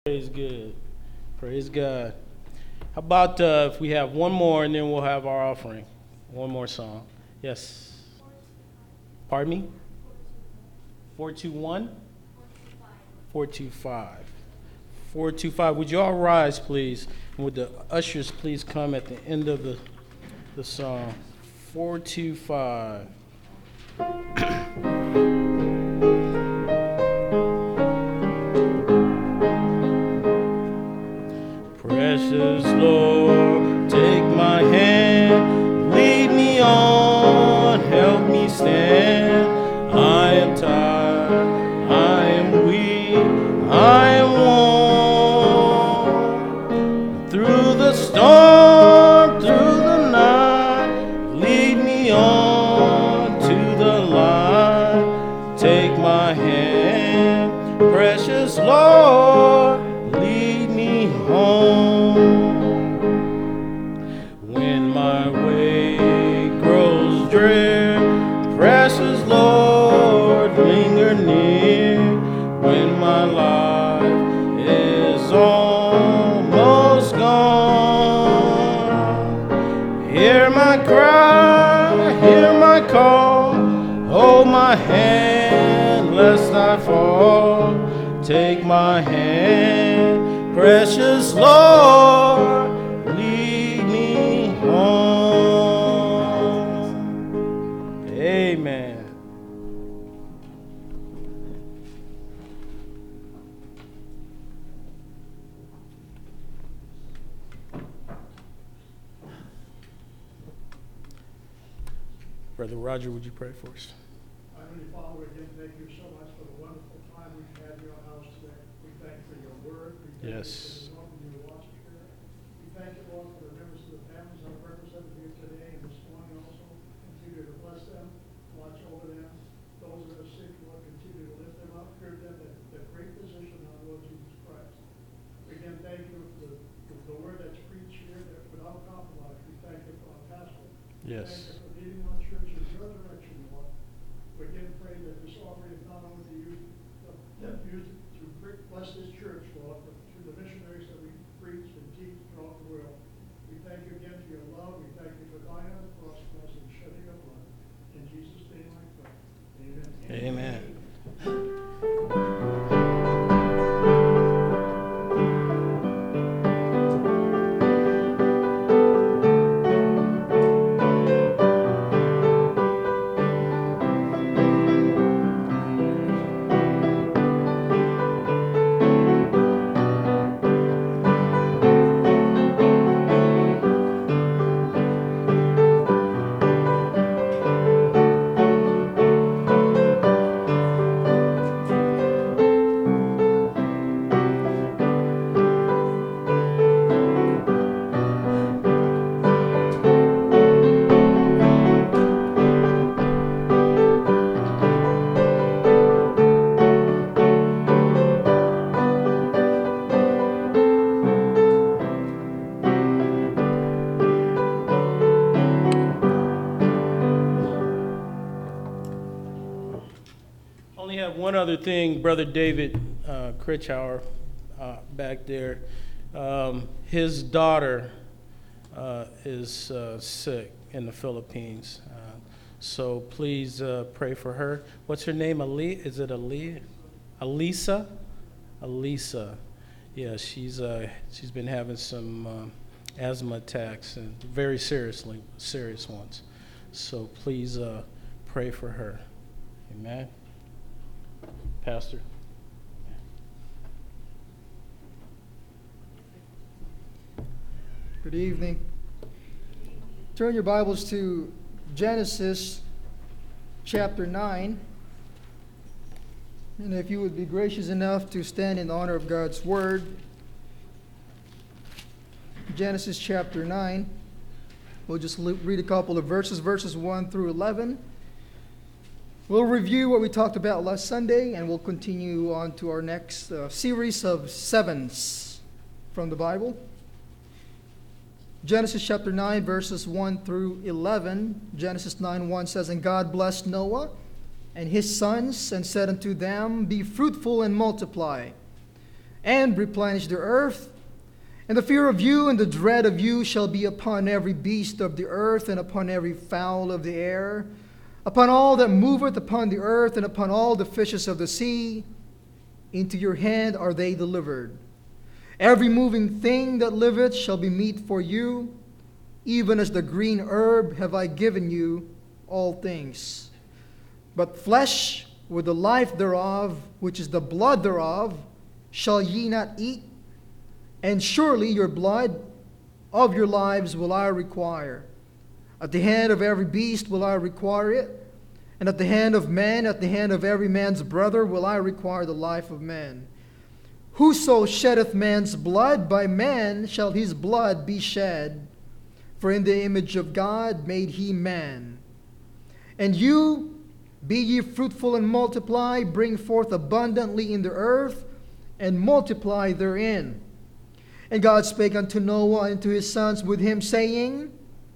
Praise good. Praise God. How about if we have one more and then we'll have our offering? One more song. Yes. Pardon me? 421? 425. 425. Would you all rise, please? And would the ushers please come at the end of the song? 425. Precious Lord, take my hand, lead me on, help me stand. I am tired, I am weak, I am worn. Through the storm, through the night, lead me on to the light. Take my hand, precious Lord, lead me home. When my way grows drear, precious Lord, linger near. When my life is almost gone, hear my cry, hear my call, hold my hand lest I fall. Take my hand, precious Lord, lead me home. Amen. Brother Roger, would you pray for us? Heavenly Father, again, thank you so much for the wonderful time we've had in your house today. We thank you for your word. We thank Yes. you for the anointing you watch spirit. We thank you, Lord, for the members of the families that are represented here today and this morning also. Continue to bless them, watch over them. Those that are sick, Lord, continue to lift them up, give them the great position of our Lord Jesus Christ. We again thank you for the word that's preached here that without compromise. We thank you for our pastor. Yes. Thank you for leading our church in your direction, Lord. We again pray that this offering is not only used to bless this church, Lord, but to the missionaries that we preach and teach throughout the world. We thank you again for your love. We thank you for dying on the cross for us and shedding your blood. In Jesus' name I pray. Amen. Amen. Only have one other thing, Brother David Critchauer back there. His daughter is sick in the Philippines. So please pray for her. What's her name? Is it Alisa? Alisa. Yeah, she's been having some asthma attacks, and very serious ones. So please pray for her. Amen. Pastor. Good evening. Turn your Bibles to Genesis chapter 9. And if you would be gracious enough to stand in honor of God's Word. Genesis chapter 9. We'll just read a couple of verses 1 through 11. We'll review what we talked about last Sunday, and we'll continue on to our next series of sevens from the Bible. Genesis chapter 9, verses 1 through 11. Genesis 9:1 says, "And God blessed Noah and his sons, and said unto them, Be fruitful and multiply, and replenish the earth. And the fear of you and the dread of you shall be upon every beast of the earth, and upon every fowl of the air, upon all that moveth upon the earth, and upon all the fishes of the sea. Into your hand are they delivered. Every moving thing that liveth shall be meat for you. Even as the green herb have I given you all things. But flesh with the life thereof, which is the blood thereof, shall ye not eat. And surely your blood of your lives will I require. At the hand of every beast will I require it. And at the hand of man, at the hand of every man's brother, will I require the life of man. Whoso sheddeth man's blood, by man shall his blood be shed. For in the image of God made he man. And you, be ye fruitful and multiply, bring forth abundantly in the earth, and multiply therein. And God spake unto Noah and to his sons with him, saying,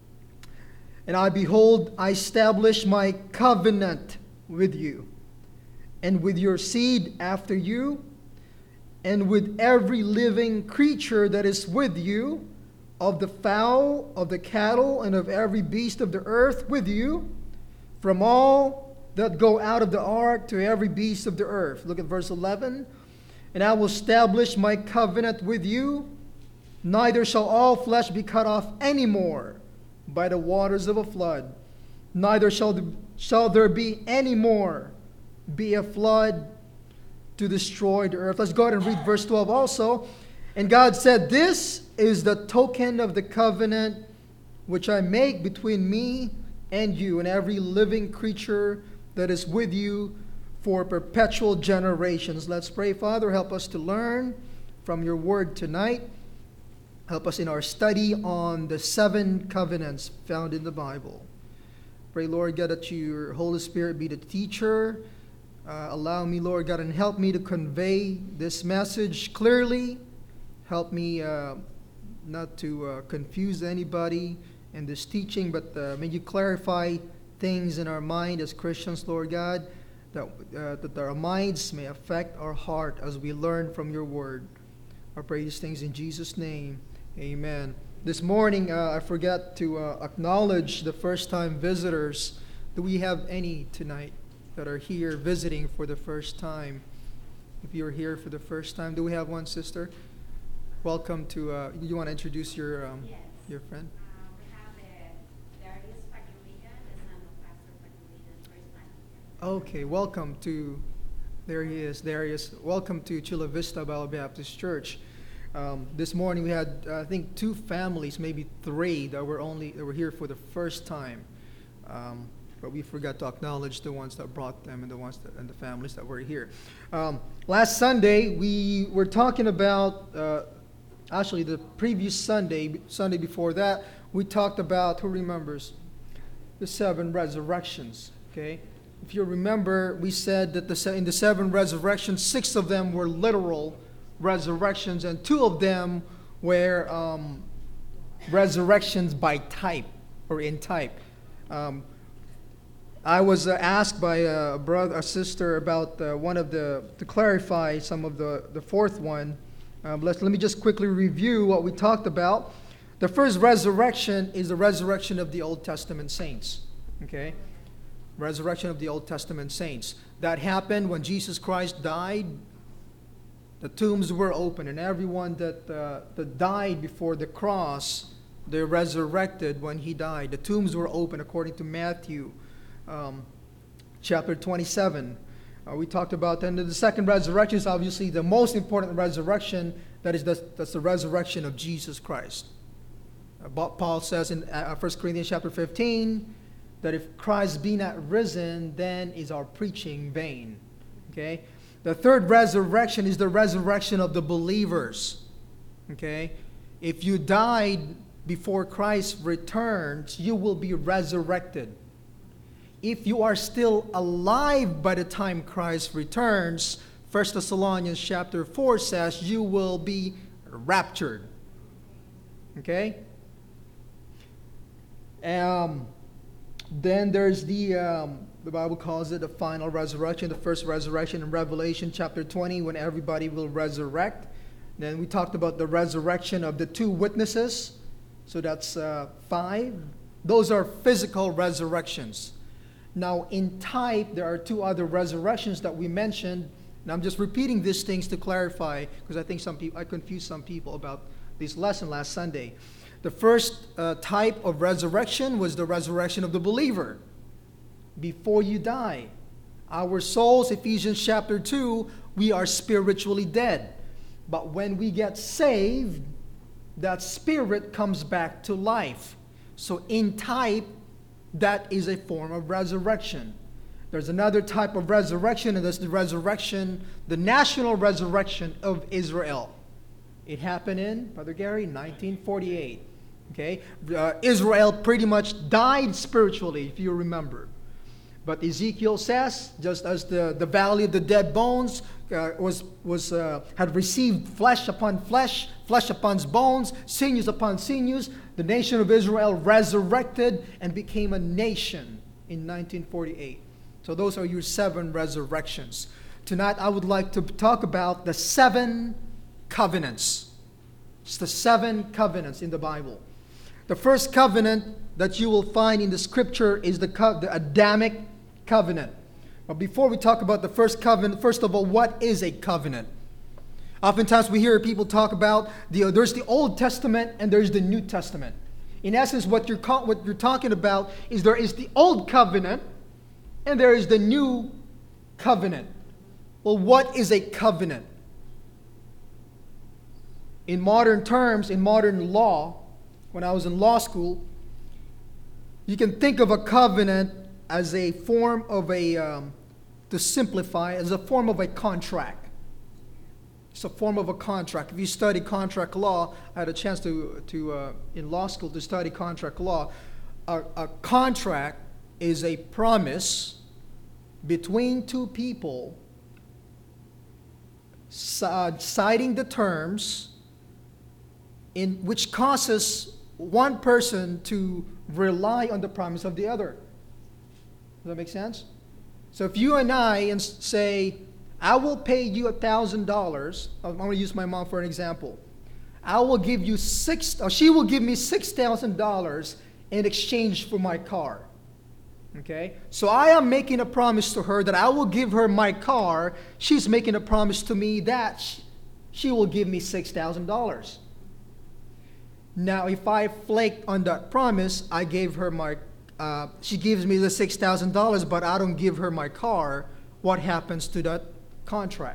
And I behold, I establish my covenant with you, and with your seed after you, and with every living creature that is with you, of the fowl, of the cattle, and of every beast of the earth with you, from all that go out of the ark to every beast of the earth. Look at verse 11. And I will establish my covenant with you. Neither shall all flesh be cut off any more by the waters of a flood. Neither shall there be any more be a flood to destroy the earth. Let's go ahead and read verse 12 also. And God said, This is the token of the covenant which I make between me and you and every living creature that is with you for perpetual generations. Let's pray. Father, help us to learn from your word tonight. Help us in our study on the 7 covenants found in the Bible. Pray, Lord God, that your Holy Spirit be the teacher. Allow me, Lord God, and help me to convey this message clearly. Help me not to confuse anybody in this teaching, but may you clarify things in our mind as Christians, Lord God, that our minds may affect our heart as we learn from your word. I pray these things in Jesus' name. Amen. This morning, I forgot to acknowledge the first-time visitors. Do we have any tonight that are here visiting for the first time? If you're here for the first time, do we have one, sister? Welcome to, you want to introduce your Yes. your friend? We have Darius Pagulina, the son of Pastor Pagulina, first time here. Okay, welcome to, there he is, Darius. Welcome to Chula Vista Bible Baptist Church. This morning we had, I think, 2 families, maybe 3, that were here for the first time. But we forgot to acknowledge the ones that brought them and the families that were here. Last Sunday we were talking about, actually the previous Sunday before that, we talked about, who remembers, the 7 resurrections. Okay, if you remember, we said that in the 7 resurrections, 6 of them were literal resurrections, and 2 of them were resurrections by type or in type. I was asked by a sister about to clarify some of the 4th one. Let me just quickly review what we talked about. The first resurrection is the resurrection of the Old Testament saints. Okay, resurrection of the Old Testament saints. That happened when Jesus Christ died. The tombs were open, and everyone that died before the cross, they resurrected when he died. The tombs were open according to Matthew chapter 27. We talked about that. And the second resurrection is obviously the most important resurrection. That's the resurrection of Jesus Christ. Paul says in 1 Corinthians chapter 15 that if Christ be not risen, then is our preaching vain. Okay. The third resurrection is the resurrection of the believers. Okay? If you died before Christ returns, you will be resurrected. If you are still alive by the time Christ returns, 1 Thessalonians chapter 4 says you will be raptured. Okay? Then there's the Bible calls it the final resurrection, the first resurrection in Revelation chapter 20, when everybody will resurrect. Then we talked about the resurrection of the 2 witnesses. So that's 5. Those are physical resurrections. Now, in type, there are 2 other resurrections that we mentioned. And I'm just repeating these things to clarify, because I think I confused some people about this lesson last Sunday. The first type of resurrection was the resurrection of the believer. Before you die, our souls, Ephesians chapter 2, we are spiritually dead. But when we get saved, that spirit comes back to life. So in type, that is a form of resurrection. There's another type of resurrection, and that's the resurrection, the national resurrection of Israel. It happened in, Brother Gary, 1948. Okay? Israel pretty much died spiritually, if you remember. But Ezekiel says, just as the valley of the dead bones had received flesh upon flesh, flesh upon bones, sinews upon sinews, the nation of Israel resurrected and became a nation in 1948. So those are your 7 resurrections. Tonight I would like to talk about the 7 covenants. It's the 7 covenants in the Bible. The first covenant that you will find in the scripture is the Adamic covenant. But before we talk about the first covenant, first of all, what is a covenant? Oftentimes we hear people talk about there's the Old Testament and there's the New Testament. In essence, what you're talking about is there is the Old Covenant and there is the New Covenant. Well, what is a covenant? In modern terms, in modern law, when I was in law school, you can think of a covenant as a form of to simplify, as a form of a contract. It's a form of a contract. If you study contract law, I had a chance to in law school to study contract law. A contract is a promise between 2 people citing the terms in which causes one person to rely on the promise of the other. Does that make sense? So if you and I say, I will pay you $1,000. I'm going to use my mom for an example. I will give you she will give me $6,000 in exchange for my car. Okay? So I am making a promise to her that I will give her my car. She's making a promise to me that she will give me $6,000. Now, if I flake on that promise, I gave her she gives me the $6,000, but I don't give her my car, what happens to that contract?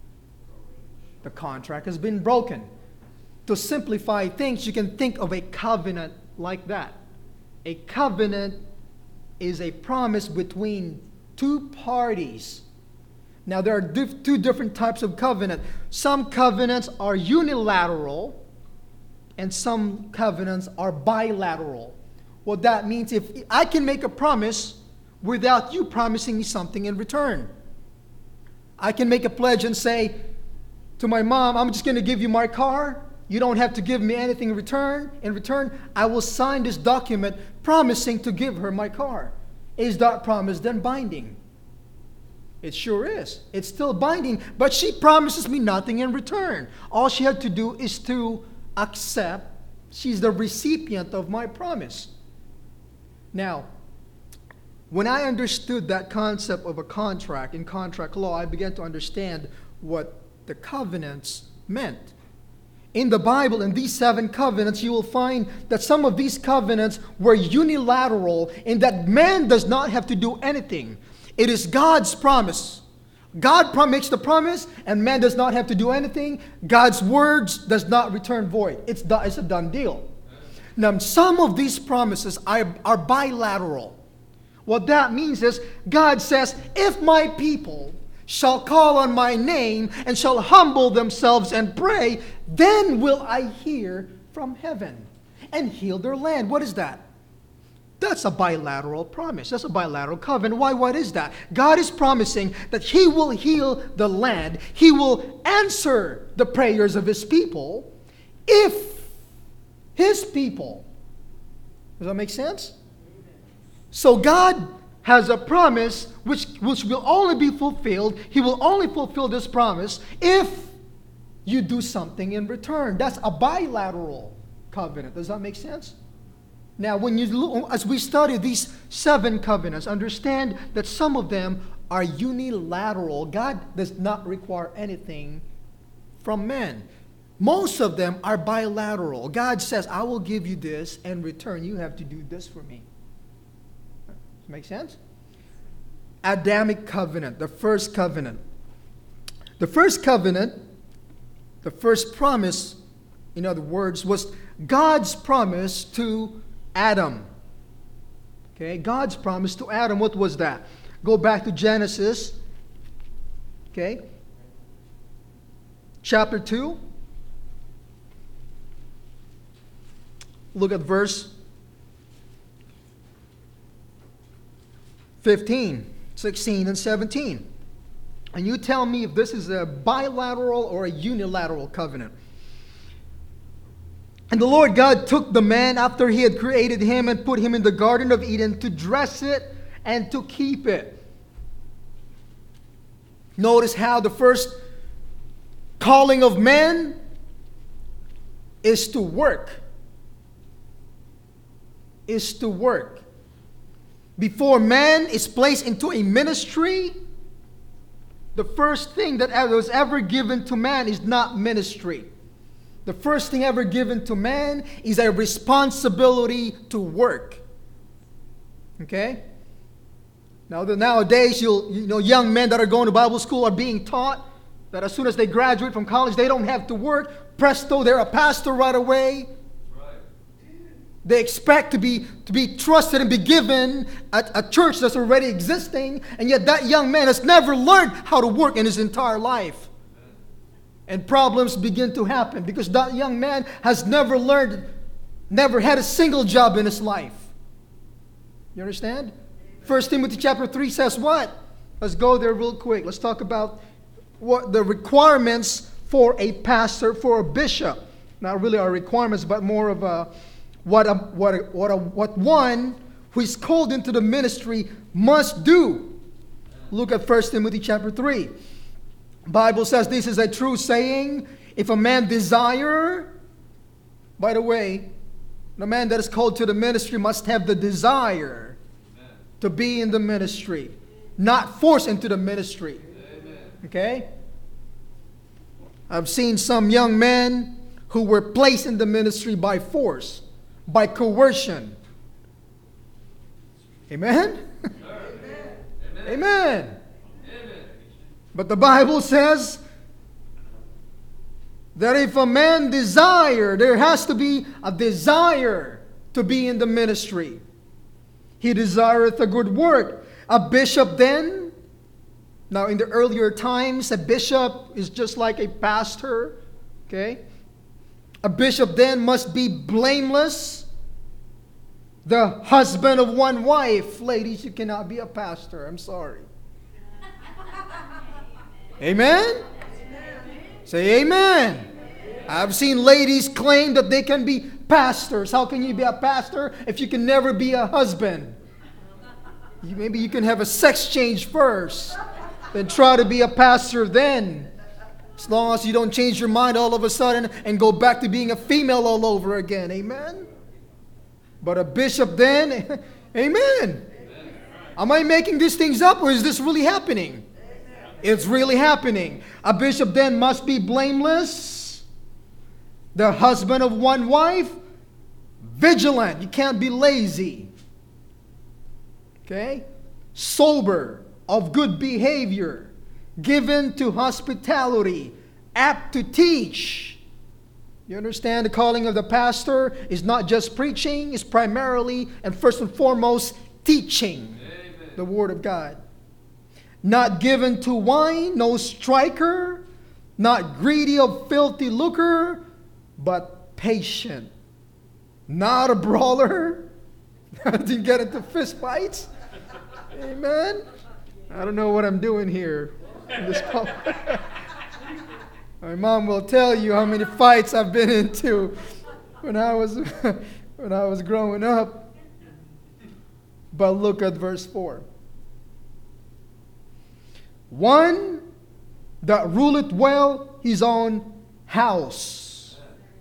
The contract has been broken. To simplify things, you can think of a covenant like that. A covenant is a promise between 2 parties. Now, there are 2 different types of covenant. Some covenants are unilateral, and some covenants are bilateral. What that means, if I can make a promise without you promising me something in return. I can make a pledge and say to my mom, I'm just going to give you my car. You don't have to give me anything in return. In return, I will sign this document promising to give her my car. Is that promise then binding? It sure is. It's still binding, but she promises me nothing in return. All she had to do is to accept. She's the recipient of my promise. Now, when I understood that concept of a contract in contract law, I began to understand what the covenants meant. In the Bible, in these 7 covenants, you will find that some of these covenants were unilateral in that man does not have to do anything. It is God's promise. God makes the promise, and man does not have to do anything. God's words does not return void. It's a done deal. Now, some of these promises are bilateral. What that means is God says, if my people shall call on my name and shall humble themselves and pray, then will I hear from heaven and heal their land. What is that? That's a bilateral promise. That's a bilateral covenant. Why? What is that? God is promising that He will heal the land. He will answer the prayers of His people if His people. Does that make sense? So God has a promise which will only be fulfilled. He will only fulfill this promise if you do something in return. That's a bilateral covenant. Does that make sense? Now, when you look, as we study these 7 covenants, understand that some of them are unilateral. God does not require anything from men. Most of them are bilateral. God says, I will give you this, and in return, you have to do this for me. Make sense? Adamic covenant, the first covenant. The first covenant, the first promise, in other words, was God's promise to Adam. Okay, God's promise to Adam. What was that? Go back to Genesis. Okay. Chapter 2. Look at verse 15, 16, and 17. And you tell me if this is a bilateral or a unilateral covenant. And the Lord God took the man after he had created him and put him in the Garden of Eden to dress it and to keep it. Notice how the first calling of man is to work. Is to work. Before man is placed into a ministry, the first thing that was ever given to man is not ministry. The first thing ever given to man is a responsibility to work. Okay? Now, nowadays, young men that are going to Bible school are being taught that as soon as they graduate from college, they don't have to work. Presto, they're a pastor right away. They expect to be trusted and be given a church that's already existing, and yet that young man has never learned how to work in his entire life. And problems begin to happen because that young man has never had a single job in his life. You understand? 1 Timothy chapter 3 says what? Let's go there real quick. Let's talk about what the requirements for a pastor, for a bishop. Not really our requirements, but more of what one who is called into the ministry must do. Look at 1 Timothy chapter 3. Bible says this is a true saying. If a man desire, by the way, the man that is called to the ministry must have the desire to be in the ministry, not forced into the ministry. Okay? I've seen some young men who were placed in the ministry by force, by coercion. Amen? Amen. Amen. But the Bible says that if a man desire, there has to be a desire to be in the ministry. He desireth a good work. A bishop then, now in the earlier times, a bishop is just like a pastor. Okay? A bishop then must be blameless, the husband of one wife. Ladies, you cannot be a pastor. I'm sorry. Amen? Say amen. I've seen ladies claim that they can be pastors. How can you be a pastor if you can never be a husband? Maybe you can have a sex change first, then try to be a pastor then. As long as you don't change your mind all of a sudden and go back to being a female all over again. Amen? But a bishop then, amen. Am I making these things up or is this really happening? It's really happening. A bishop then must be blameless, the husband of one wife, vigilant. You can't be lazy. Okay? Sober, of good behavior, given to hospitality, apt to teach. You understand the calling of the pastor is not just preaching, it's primarily and first and foremost teaching. Amen. The Word of God. Not given to wine, no striker, not greedy of filthy lucre, but patient. Not a brawler. Didn't get into fist fights. Amen. I don't know what I'm doing here in this pub. My mom will tell you how many fights I've been into when I was growing up. But look at verse 4. One that ruleth well his own house.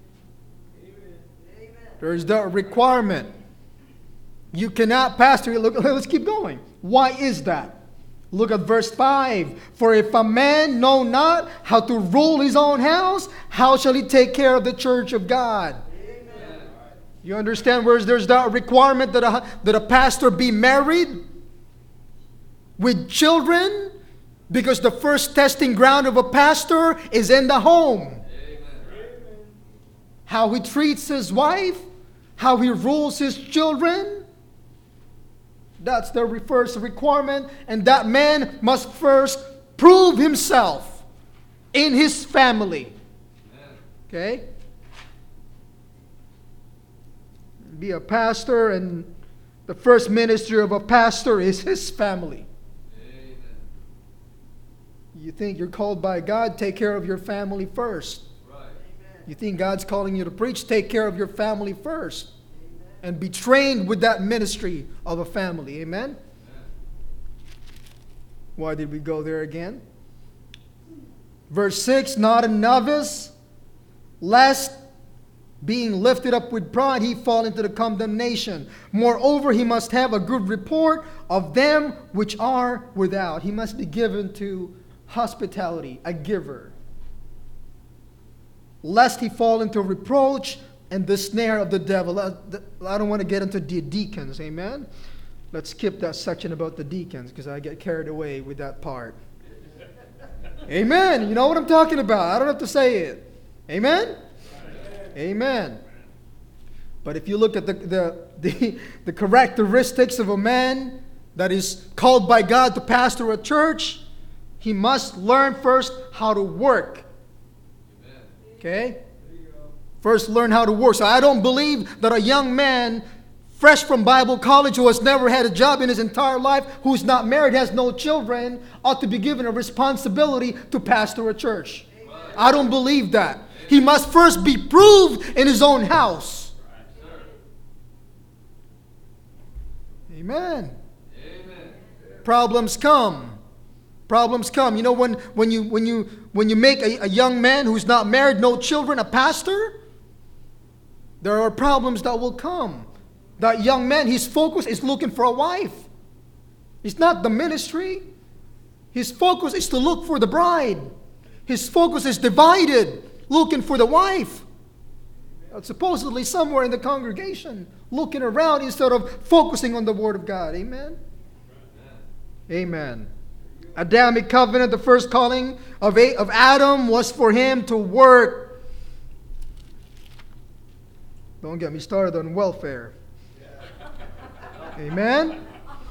There's the requirement. You cannot, Pastor, look, let's keep going. Why is that? Look at verse 5. For if a man know not how to rule his own house, how shall he take care of the church of God? Amen. You understand where there's that requirement that a pastor be married with children? Because the first testing ground of a pastor is in the home. Amen. How he treats his wife, how he rules his children. That's the first requirement. And that man must first prove himself in his family. Okay? Be a pastor, and the first ministry of a pastor is his family. Amen. You think you're called by God, take care of your family first. Right. You think God's calling you to preach, take care of your family first. And be trained with that ministry of a family. Amen? Why did we go there again? Verse 6, not a novice, lest being lifted up with pride, he fall into the condemnation. Moreover, he must have a good report of them which are without. He must be given to hospitality, a giver. Lest he fall into reproach and the snare of the devil. I don't want to get into the deacons, amen? Let's skip that section about the deacons because I get carried away with that part. Amen. You know what I'm talking about. I don't have to say it. Amen? Amen. But if you look at the characteristics of a man that is called by God to pastor a church, he must learn first how to work. Okay? First, learn how to work. So I don't believe that a young man fresh from Bible college who has never had a job in his entire life, who's not married, has no children, ought to be given a responsibility to pastor a church. Amen. I don't believe that. He must first be proved in his own house. Amen. Amen. Problems come. Problems come. You know, when you make a young man who's not married, no children, a pastor, there are problems that will come. That young man, his focus is looking for a wife. It's not the ministry. His focus is to look for the bride. His focus is divided, looking for the wife. Supposedly somewhere in the congregation, looking around instead of focusing on the Word of God. Amen? Amen. Adamic covenant, the first calling of Adam was for him to work. Don't get me started on welfare. Amen?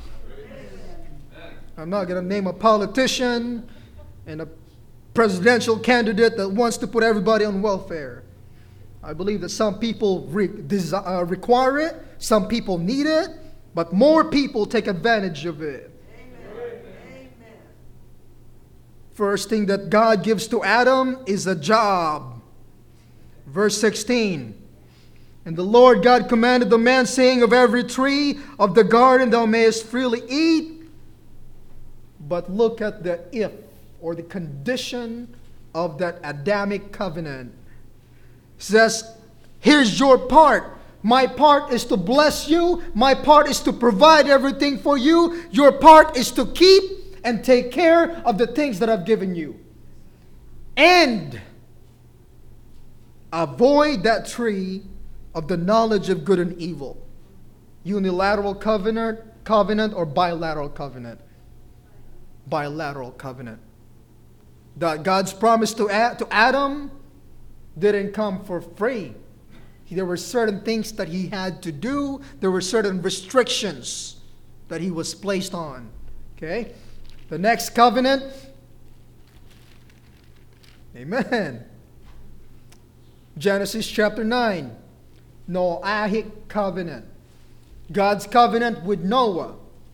I'm not going to name a politician and a presidential candidate that wants to put everybody on welfare. I believe that some people require it, some people need it, but more people take advantage of it. Amen. First thing that God gives to Adam is a job. Verse 16. And the Lord God commanded the man, saying, of every tree of the garden thou mayest freely eat. But look at the if, or the condition of that Adamic covenant. It says, here's your part. My part is to bless you. My part is to provide everything for you. Your part is to keep and take care of the things that I've given you. And avoid that tree of the knowledge of good and evil. Unilateral covenant or bilateral covenant? Bilateral covenant. That God's promise to Adam didn't come for free. There were certain things that he had to do. There were certain restrictions that he was placed on. Okay? The next covenant. Amen. Genesis chapter 9. Noahic covenant. God's covenant with Noah.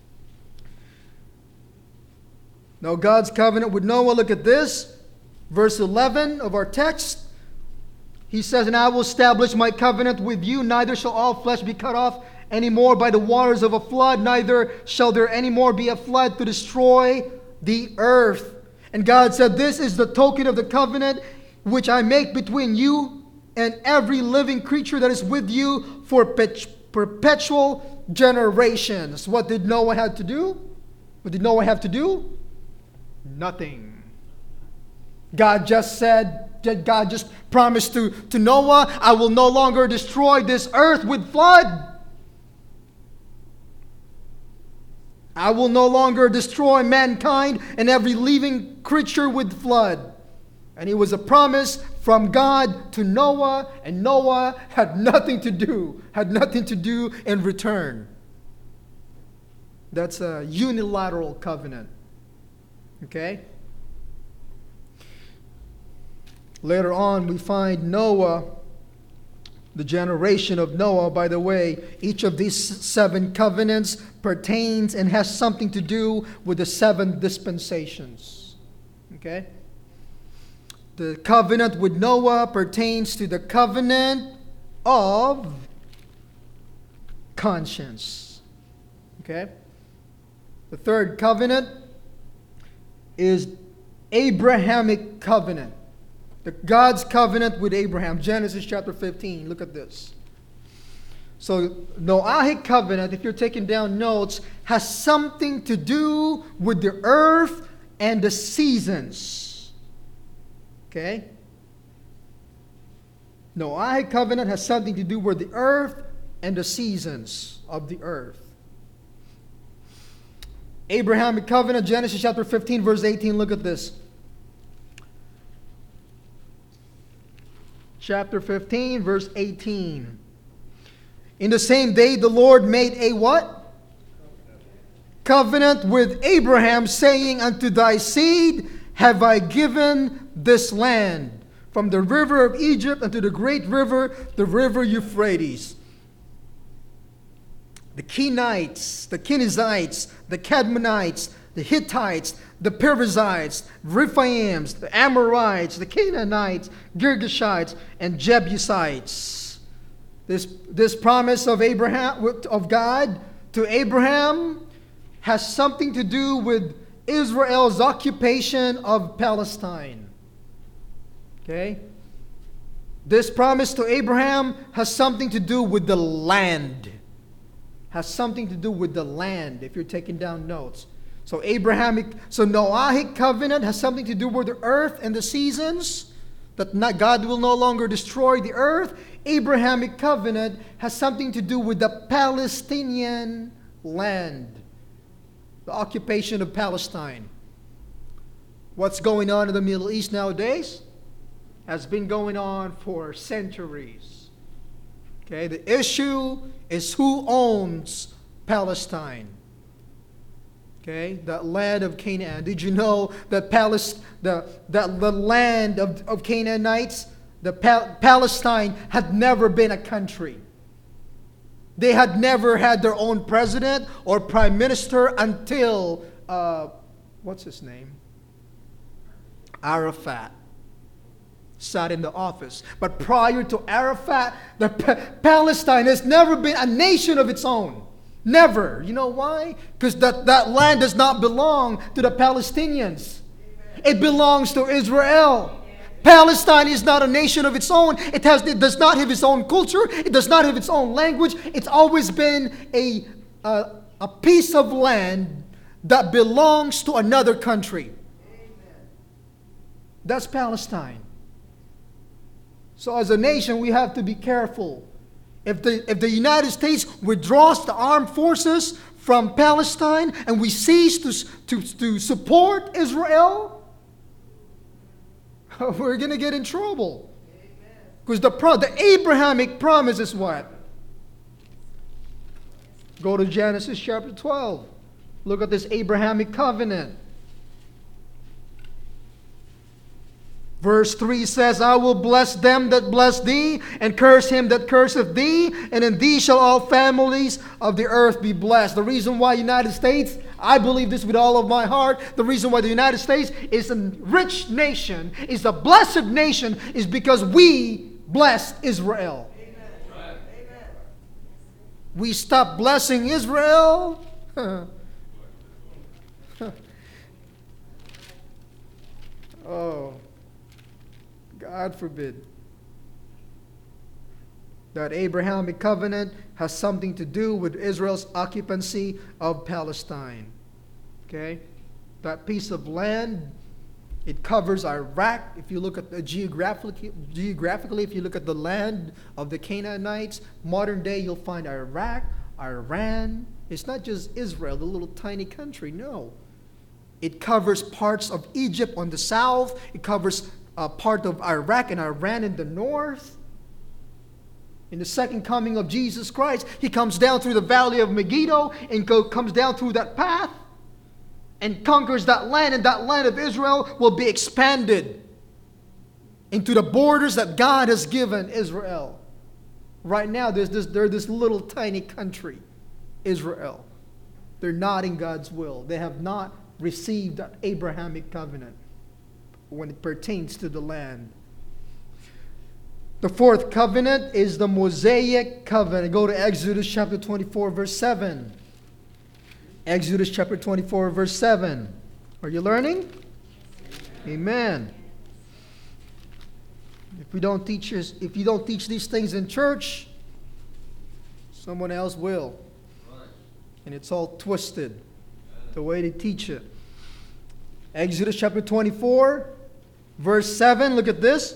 Now God's covenant with Noah, look at this. Verse 11 of our text. He says, and I will establish my covenant with you, neither shall all flesh be cut off any more by the waters of a flood, neither shall there any more be a flood to destroy the earth. And God said, this is the token of the covenant which I make between you and every living creature that is with you for perpetual generations. What did Noah have to do? What did Noah have to do? Nothing. God just promised to Noah, I will no longer destroy this earth with flood. I will no longer destroy mankind and every living creature with flood. And it was a promise from God to Noah, and Noah had nothing to do in return. That's a unilateral covenant. Okay? Later on, we find Noah, the generation of Noah. By the way, each of these 7 covenants pertains and has something to do with the 7 dispensations. Okay? The covenant with Noah pertains to the covenant of conscience. Okay? The third covenant is Abrahamic covenant. God's covenant with Abraham. Genesis chapter 15. Look at this. So, Noahic covenant, if you're taking down notes, has something to do with the earth and the seasons. Okay? Noahic covenant has something to do with the earth and the seasons of the earth. Abrahamic covenant, Genesis chapter 15, verse 18. Look at this. Chapter 15, verse 18. In the same day, the Lord made a what? Covenant with Abraham, saying, unto thy seed have I given this land, from the river of Egypt unto the great river, the river Euphrates. The Kenites, the Kenizzites, the Cadmonites, the Hittites, the Perizzites, Rephaims, the Amorites, the Canaanites, Girgashites, and Jebusites. This promise of God to Abraham has something to do with Israel's occupation of Palestine. Okay? This promise to Abraham has something to do with the land. Has something to do with the land, if you're taking down notes. So Noahic covenant has something to do with the earth and the seasons, that God will no longer destroy the earth. Abrahamic covenant has something to do with the Palestinian land, the occupation of Palestine. What's going on in the Middle East nowadays has been going on for centuries. Okay, the issue is who owns Palestine. Okay, that land of Canaan. Did you know that the land of Canaanites, Palestine had never been a country? They had never had their own president or prime minister until, what's his name? Arafat sat in the office. But prior to Arafat, Palestine has never been a nation of its own. Never. You know why? Because that land does not belong to the Palestinians. It belongs to Israel. Palestine is not a nation of its own. It does not have its own culture. It does not have its own language. It's always been a piece of land that belongs to another country. That's Palestine. So as a nation, we have to be careful. If the United States withdraws the armed forces from Palestine and we cease to support Israel, we're going to get in trouble. Because the Abrahamic promise is what? Go to Genesis chapter 12. Look at this Abrahamic covenant. Verse 3 says, I will bless them that bless thee, and curse him that curseth thee, and in thee shall all families of the earth be blessed. The reason why United States, I believe this with all of my heart, the reason why the United States is a rich nation, is a blessed nation, is because we blessed Israel. Amen. We stopped blessing Israel. Oh. God forbid. That Abrahamic covenant has something to do with Israel's occupancy of Palestine. Okay? That piece of land, it covers Iraq. If you look at the geographically, if you look at the land of the Canaanites, modern day you'll find Iraq, Iran. It's not just Israel, the little tiny country. No. It covers parts of Egypt on the south. It covers part of Iraq and Iran in the north. In the second coming of Jesus Christ, He comes down through the valley of Megiddo and comes down through that path and conquers that land, and that land of Israel will be expanded into the borders that God has given Israel. Right now, they're this little tiny country, Israel. They're not in God's will. They have not received that Abrahamic covenant when it pertains to the land. The fourth covenant is the Mosaic covenant. Go to Exodus chapter 24, verse 7. Exodus chapter 24, verse 7. Are you learning? Amen. If you don't teach these things in church, someone else will. And it's all twisted, the way they teach it. Exodus chapter 24, verse 7. Look at this.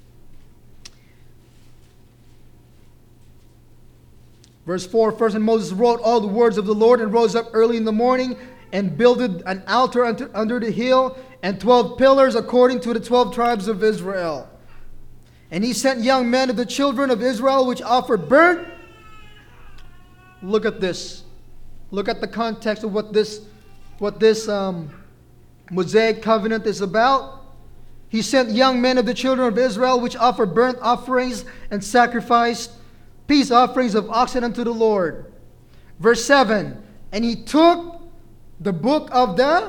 Verse 4, first, and Moses wrote all the words of the Lord and rose up early in the morning and builded an altar under the hill and 12 pillars according to the 12 tribes of Israel. And he sent young men of the children of Israel which offered burnt. Look at this. Look at the context of what this Mosaic covenant is about. He sent young men of the children of Israel which offered burnt offerings and sacrificed peace offerings of oxen unto the Lord. Verse 7, and he took the book of the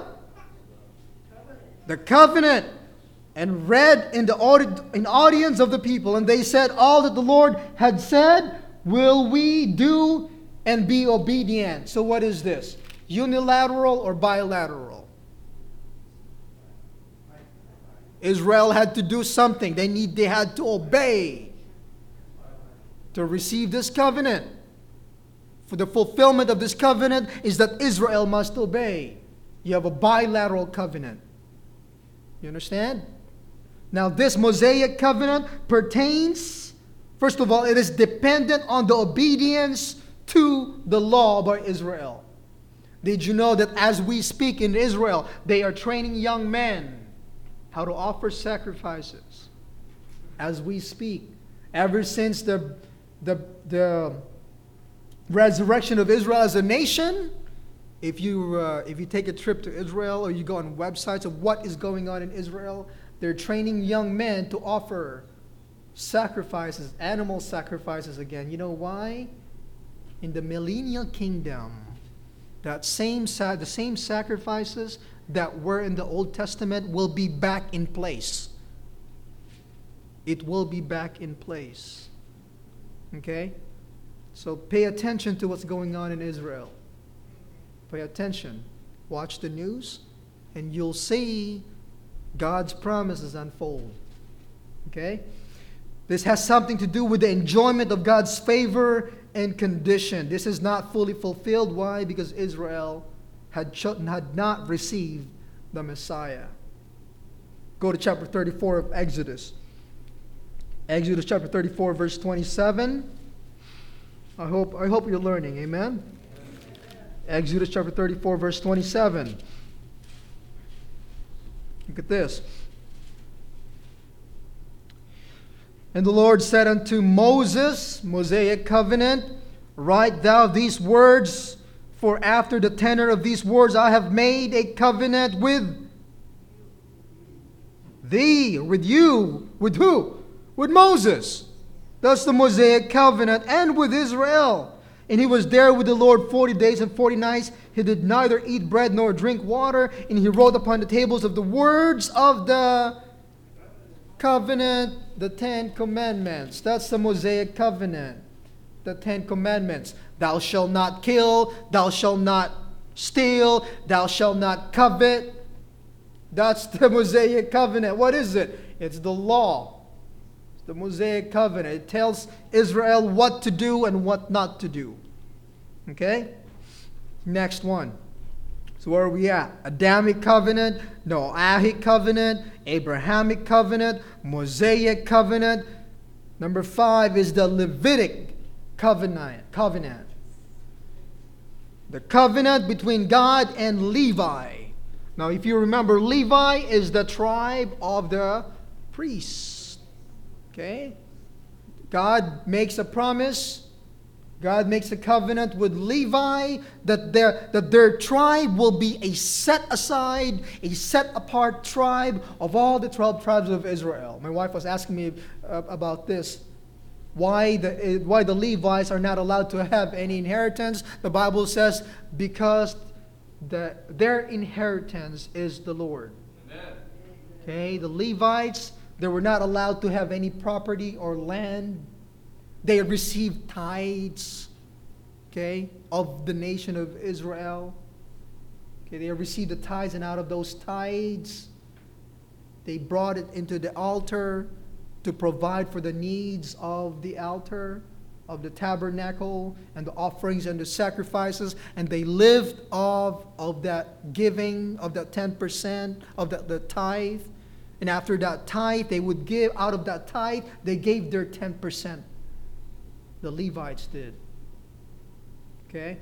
covenant and read in audience of the people. And they said, all that the Lord had said will we do and be obedient. So what is this? Unilateral or bilateral? Israel had to do something. They had to obey to receive this covenant. For the fulfillment of this covenant is that Israel must obey. You have a bilateral covenant. You understand? Now this Mosaic covenant pertains, first of all, it is dependent on the obedience to the law by Israel. Did you know that as we speak in Israel, they are training young men how to offer sacrifices? As we speak. Ever since the resurrection of Israel as a nation, if you take a trip to Israel or you go on websites of what is going on in Israel, they're training young men to offer sacrifices, animal sacrifices again. You know why? In the millennial kingdom, the same sacrifices that were in the Old Testament will be back in place. It will be back in place. Okay? So pay attention to what's going on in Israel. Pay attention. Watch the news, and you'll see God's promises unfold. Okay? This has something to do with the enjoyment of God's favor and condition. This is not fully fulfilled. Why? Because Israel had not received the Messiah. Go to chapter 34 of Exodus. Exodus chapter 34, verse 27. I hope you're learning. Amen? Exodus chapter 34, verse 27. Look at this. And the Lord said unto Moses, Mosaic covenant, write thou these words, for after the tenor of these words I have made a covenant with thee, with you. With who? With Moses. That's the Mosaic covenant, and with Israel. And he was there with the Lord 40 days and 40 nights. He did neither eat bread nor drink water. And he wrote upon the tables of the words of the covenant, the 10 commandments. That's the Mosaic covenant. The 10 commandments. Thou shalt not kill. Thou shalt not steal. Thou shalt not covet. That's the Mosaic covenant. What is it? It's the law. The Mosaic covenant. It tells Israel what to do and what not to do. Okay? Next one. So where are we at? Adamic covenant, Noahic covenant, Abrahamic covenant, Mosaic covenant. Number 5 is the Levitic covenant. The covenant between God and Levi. Now, if you remember, Levi is the tribe of the priests. Okay? God makes a promise. God makes a covenant with Levi that their tribe will be a set aside, a set apart tribe of all the 12 tribes of Israel. My wife was asking me about this. Why the Levites are not allowed to have any inheritance? The Bible says because their inheritance is the Lord. Amen. Okay, the Levites, they were not allowed to have any property or land. They received tithes, okay, of the nation of Israel. Okay, they received the tithes, and out of those tithes, they brought it into the altar to provide for the needs of the altar, of the tabernacle, and the offerings and the sacrifices. And they lived of that giving, of that 10%, of the tithe. And after that tithe, they would give, out of that tithe, they gave their 10%. The Levites did. Okay?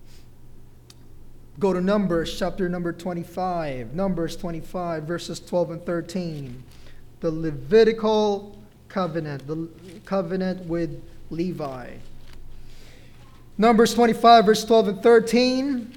Go to Numbers, chapter number 25. Numbers 25, verses 12 and 13. The Levitical covenant. The covenant with Levi. Numbers 25, verse 12 and 13.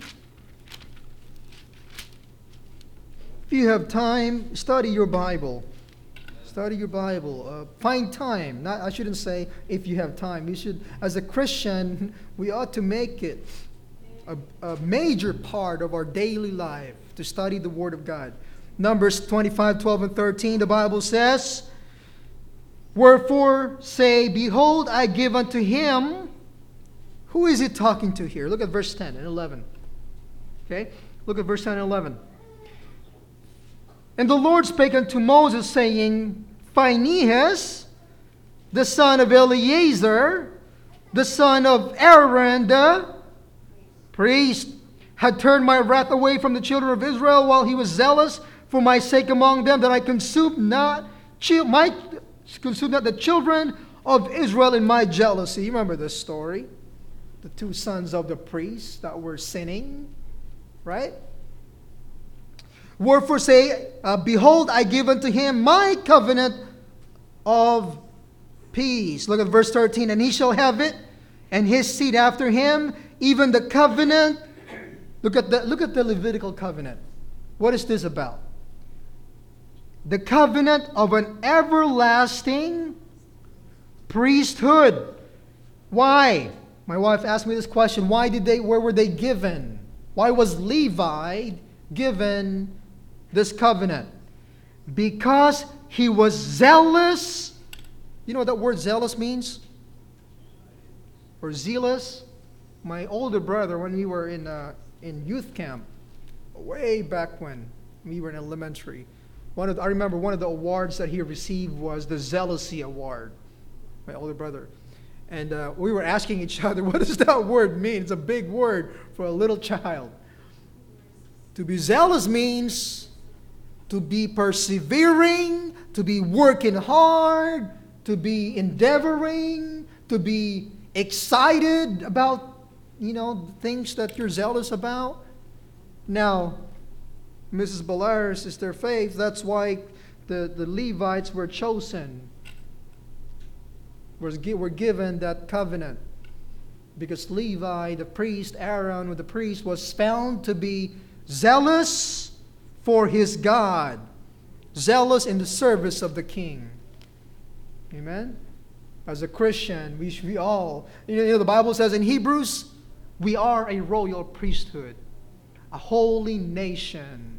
If you have time, study your Bible. Study your Bible. Find time. I shouldn't say if you have time. You should, as a Christian, we ought to make it a major part of our daily life to study the Word of God. Numbers 25, 12, and 13, the Bible says, "Wherefore say, Behold, I give unto him." Who is it talking to here? Look at verse 10 and 11. Okay? Look at verse 10 and 11. "And the Lord spake unto Moses, saying, Phinehas, the son of Eleazar, the son of Aaron, the priest, had turned my wrath away from the children of Israel while he was zealous for my sake among them, that I consumed not the children of Israel in my jealousy." You remember this story? The 2 sons of the priest that were sinning, right? "Wherefore say, Behold, I give unto him my covenant of peace." Look at verse 13. "And he shall have it, and his seed after him, even the covenant." Look at the Levitical covenant. What is this about? The covenant of an everlasting priesthood. Why? My wife asked me this question. Where were they given? Why was Levi given this covenant? Because he was zealous. You know what that word zealous means? Or zealous? My older brother, when we were in youth camp, way back when we were in elementary, I remember one of the awards that he received was the Zealousy Award. My older brother. And we were asking each other, what does that word mean? It's a big word for a little child. To be zealous means to be persevering, to be working hard, to be endeavoring, to be excited about, the things that you're zealous about. Now, Mrs. Belair, Sister Faith, that's why the Levites were chosen, were given that covenant. Because Levi, the priest, Aaron, with the priest, was found to be zealous for his God, zealous in the service of the king. Amen? As a Christian, we all, the Bible says in Hebrews, we are a royal priesthood, a holy nation.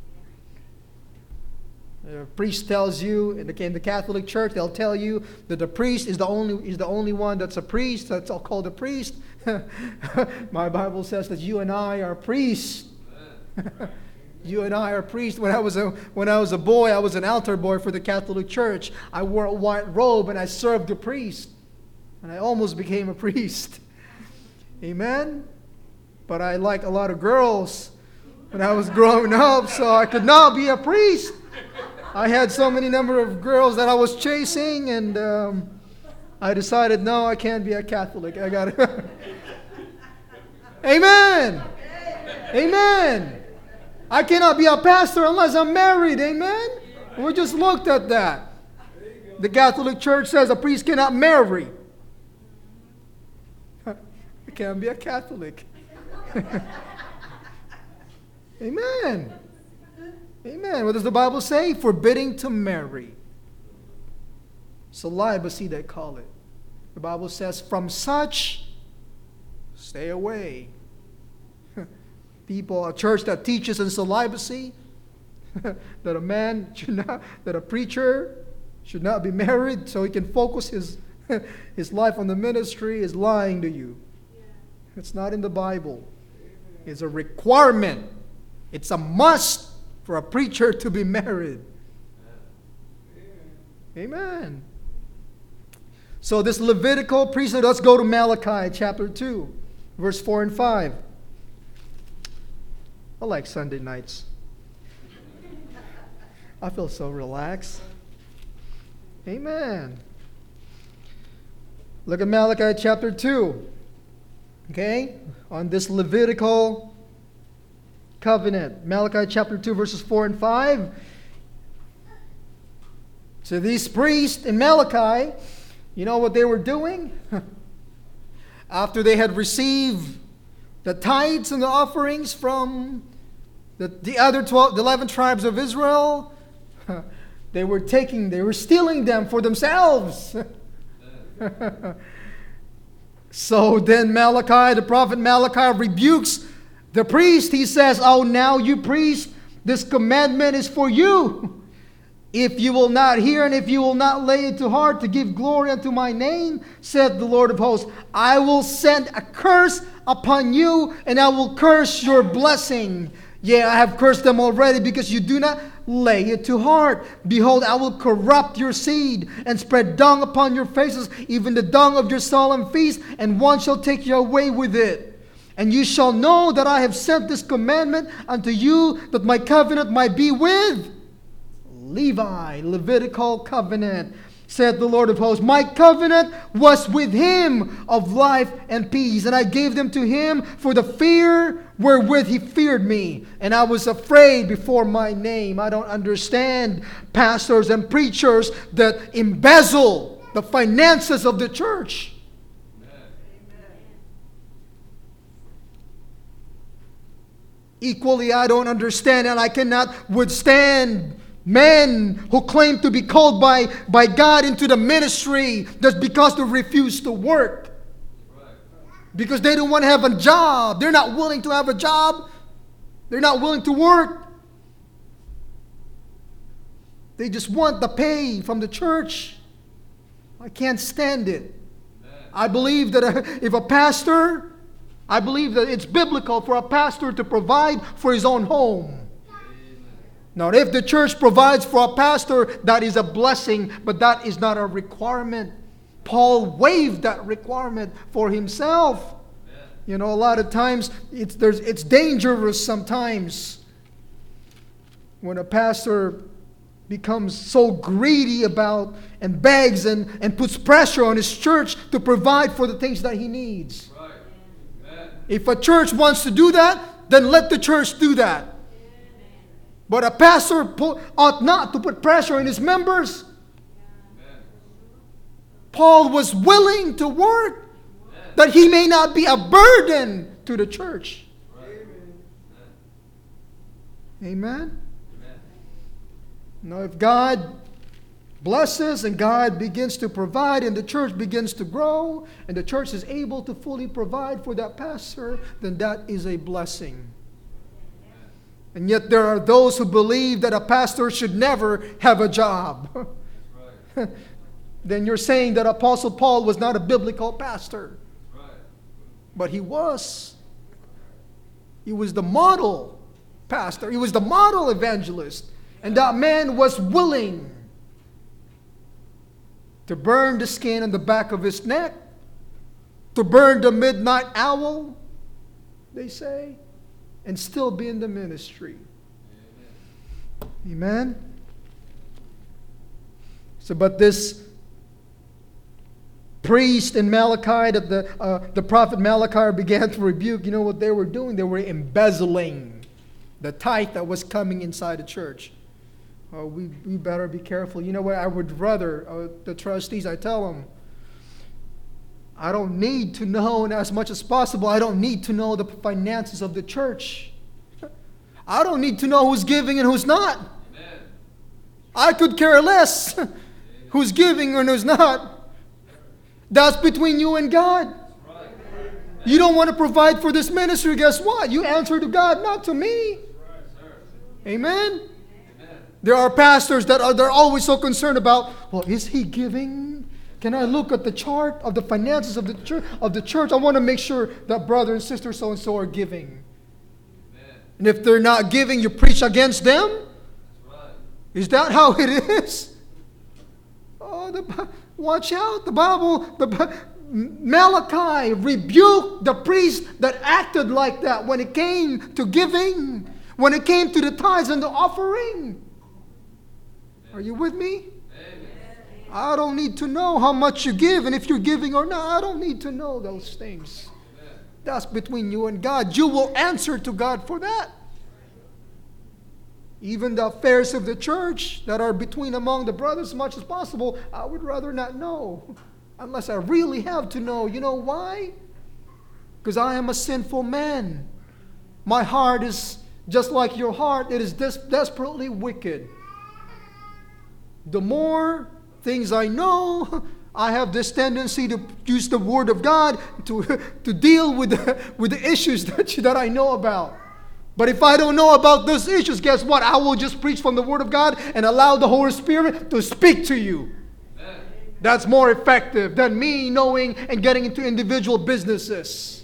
The priest tells you, in the Catholic Church, they'll tell you that the priest is the only one that's a priest, that's all called a priest. My Bible says that you and I are priests. You and I are priests. When I was a boy, I was an altar boy for the Catholic Church. I wore a white robe and I served the priest. And I almost became a priest. Amen? But I liked a lot of girls when I was growing up, so I could not be a priest. I had so many number of girls that I was chasing, and I decided, no, I can't be a Catholic. I got to. Amen. Amen. I cannot be a pastor unless I'm married. Amen. We just looked at that. The Catholic Church says a priest cannot marry. I can't be a Catholic. Amen. Amen. What does the Bible say? Forbidding to marry. Celibacy, they call it. The Bible says, from such, stay away. People, a church that teaches in celibacy, that a preacher should not be married so he can focus his life on the ministry, is lying to you. It's not in the Bible. It's a requirement. It's a must for a preacher to be married. Amen. So this Levitical priesthood, let's go to Malachi chapter 2, verse 4 and 5. I like Sunday nights. I feel so relaxed. Amen. Look at Malachi chapter 2. Okay? On this Levitical covenant. Malachi chapter 2, verses 4 and 5. So these priests in Malachi, you know what they were doing? After they had received the tithes and the offerings from the other 11 tribes of Israel, they were stealing them for themselves. So then Malachi, the prophet Malachi, rebukes the priest. He says, oh, now you priests, this commandment is for you. If you will not hear and if you will not lay it to heart to give glory unto my name, said the Lord of hosts, I will send a curse upon you and I will curse your blessing. Yeah, I have cursed them already because you do not lay it to heart. Behold, I will corrupt your seed and spread dung upon your faces, even the dung of your solemn feast, and one shall take you away with it. And you shall know that I have sent this commandment unto you, that my covenant might be with Levi. Levitical covenant, said the Lord of hosts. My covenant was with him of life and peace, and I gave them to him for the fear wherewith he feared me, and I was afraid before my name. I don't understand pastors and preachers that embezzle the finances of the church. Equally, I don't understand, and I cannot withstand men who claim to be called by God into the ministry just because they refuse to work. Because they don't want to have a job. They're not willing to have a job. They're not willing to work. They just want the pay from the church. I can't stand it. I believe that I believe that it's biblical for a pastor to provide for his own home. Now, if the church provides for a pastor, that is a blessing, but that is not a requirement. Paul waived that requirement for himself. You know, a lot of times it's dangerous sometimes when a pastor becomes so greedy about and begs and puts pressure on his church to provide for the things that he needs. If a church wants to do that, then let the church do that. But a pastor ought not to put pressure on his members. Paul was willing to work that he may not be a burden to the church. Amen? Now, if God blesses and God begins to provide and the church begins to grow and the church is able to fully provide for that pastor, then that is a blessing. And yet there are those who believe that a pastor should never have a job. Then you're saying that Apostle Paul was not a biblical pastor. But he was. He was the model pastor. He was the model evangelist. And that man was willing to burn the skin on the back of his neck, to burn the midnight owl, they say, and still be in the ministry. Amen. So, but this priest in Malachi that the prophet Malachi began to rebuke, you know what they were doing? They were embezzling the tithe that was coming inside the church. We better be careful. You know what? I would rather, the trustees, I tell them, I don't need to know, and as much as possible, I don't need to know the finances of the church. I don't need to know who's giving and who's not. Amen. I could care less who's giving and who's not. That's between you and God. You don't want to provide for this ministry, guess what? You answer to God, not to me. Amen? There are pastors that they're always so concerned about, well, is he giving? Can I look at the chart of the finances of the church? I want to make sure that brother and sister so-and-so are giving. Amen. And if they're not giving, you preach against them? That's right. Is that how it is? Oh, watch out. The Bible, Malachi rebuked the priests that acted like that when it came to giving, when it came to the tithes and the offering. Are you with me? Amen. I don't need to know how much you give and if you're giving or not. I don't need to know those things. Amen. That's between you and God. You will answer to God for that. Even the affairs of the church that are between among the brothers as much as possible, I would rather not know. Unless I really have to know. You know why? Because I am a sinful man. My heart is just like your heart. It is desperately wicked. The more things I know, I have this tendency to use the Word of God to deal with the issues that I know about. But if I don't know about those issues, guess what? I will just preach from the Word of God and allow the Holy Spirit to speak to you. Amen. That's more effective than me knowing and getting into individual businesses.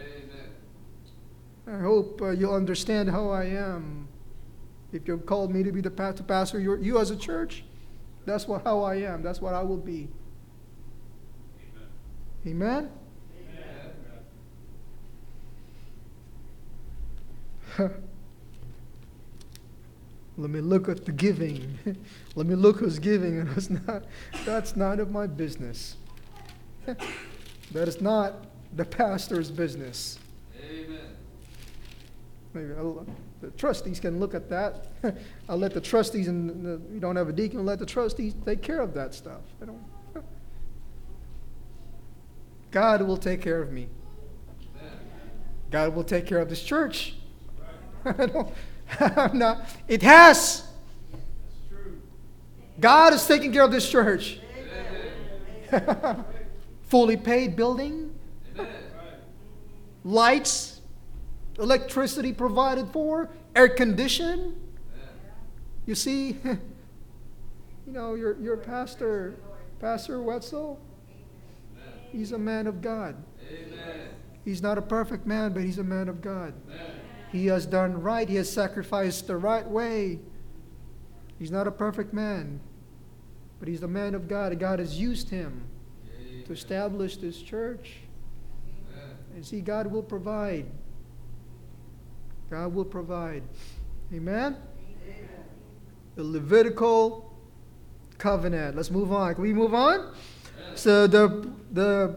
Amen. I hope you understand how I am. If you've called me to be the pastor, you as a church, that's how I am. That's what I will be. Amen? Amen? Let me look at the giving. Let me look who's giving and who's not. That's none of my business. That is not the pastor's business. Amen. Maybe the trustees can look at that. I'll let the trustees, and we don't have a deacon, I'll let the trustees take care of that stuff. God will take care of me. God will take care of this church. I'm not. It has. God is taking care of this church. Fully paid building. Lights. Electricity provided for, air conditioned. You see, your pastor, Pastor Wetzel, he's a man of God. He's not a perfect man, but he's a man of God. He has done right. He has sacrificed the right way. He's not a perfect man, but he's the man of God. God has used him to establish this church. And see, God will provide. God will provide. Amen? Amen? The Levitical covenant. Let's move on. Can we move on? Yes. So the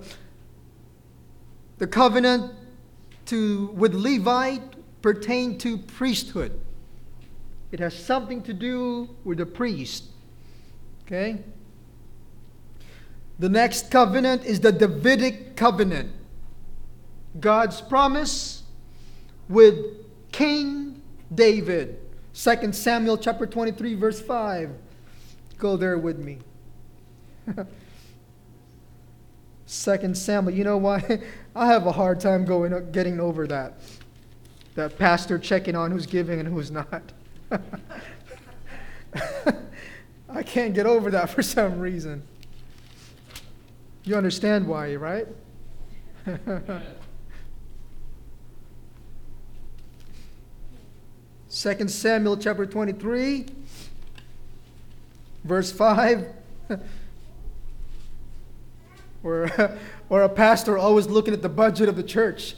covenant with Levite pertained to priesthood. It has something to do with the priest. Okay? The next covenant is the Davidic covenant. God's promise with King David. 2 Samuel chapter 23 verse 5. Go there with me. 2 Samuel. You know why? I have a hard time getting over that. That pastor checking on who's giving and who's not. I can't get over that for some reason. You understand why, right? 2 Samuel chapter 23, verse 5. Where a pastor always looking at the budget of the church.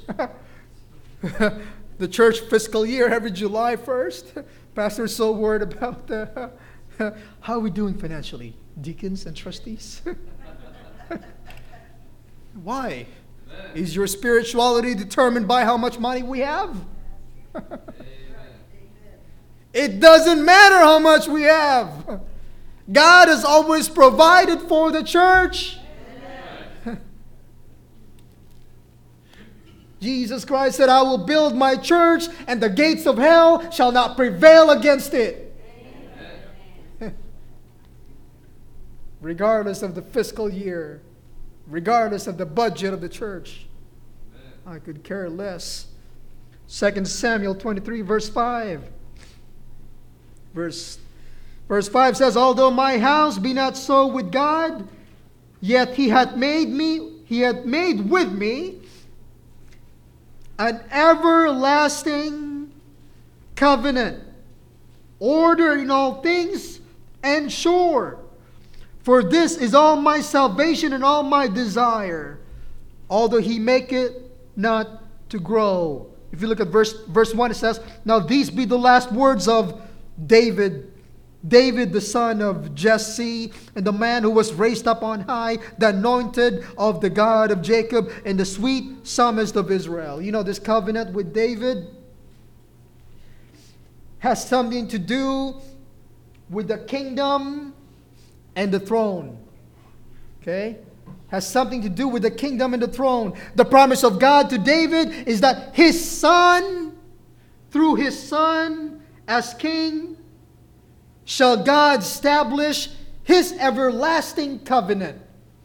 The church fiscal year every July 1st. Pastor is so worried about how are we doing financially, deacons and trustees? Why? Is your spirituality determined by how much money we have? It doesn't matter how much we have. God has always provided for the church. Jesus Christ said, I will build my church, and the gates of hell shall not prevail against it. Regardless of the fiscal year, regardless of the budget of the church, I could care less. 2 Samuel 23, verse 5. Verse 5 says, although my house be not so with God, yet he hath made with me an everlasting covenant, ordered in all things and sure. For this is all my salvation and all my desire, although he make it not to grow. If you look at verse 1, it says, now these be the last words of David, the son of Jesse, and the man who was raised up on high, the anointed of the God of Jacob, and the sweet psalmist of Israel. You know, this covenant with David has something to do with the kingdom and the throne. Okay? Has something to do with the kingdom and the throne. The promise of God to David is that his son, through his son as king, shall God establish his everlasting covenant.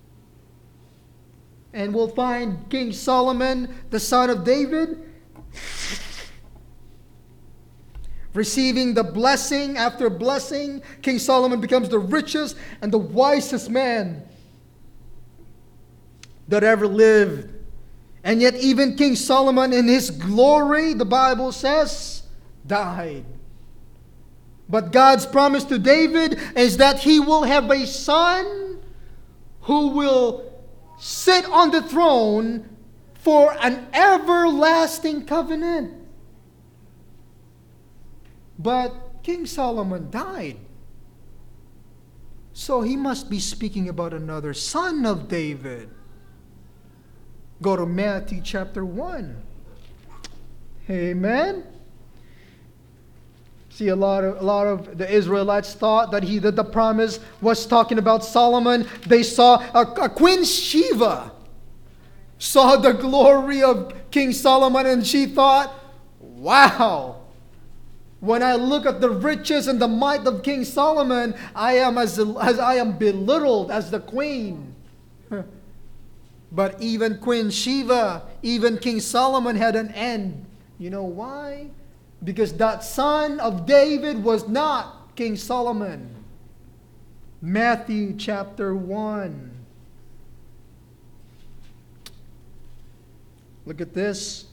And we'll find King Solomon, the son of David, receiving the blessing after blessing. King Solomon becomes the richest and the wisest man that ever lived. And yet even King Solomon in his glory, the Bible says, died. But God's promise to David is that he will have a son who will sit on the throne for an everlasting covenant. But King Solomon died. So he must be speaking about another son of David. Go to Matthew chapter 1. Amen. See, a lot of the Israelites thought that the promise was talking about Solomon. They saw a Queen Sheba saw the glory of King Solomon, and she thought, wow, when I look at the riches and the might of King Solomon, I am as I am belittled as the queen. But even Queen Sheba, even King Solomon had an end. You know why? Because that son of David was not King Solomon. Matthew chapter 1. Look at this.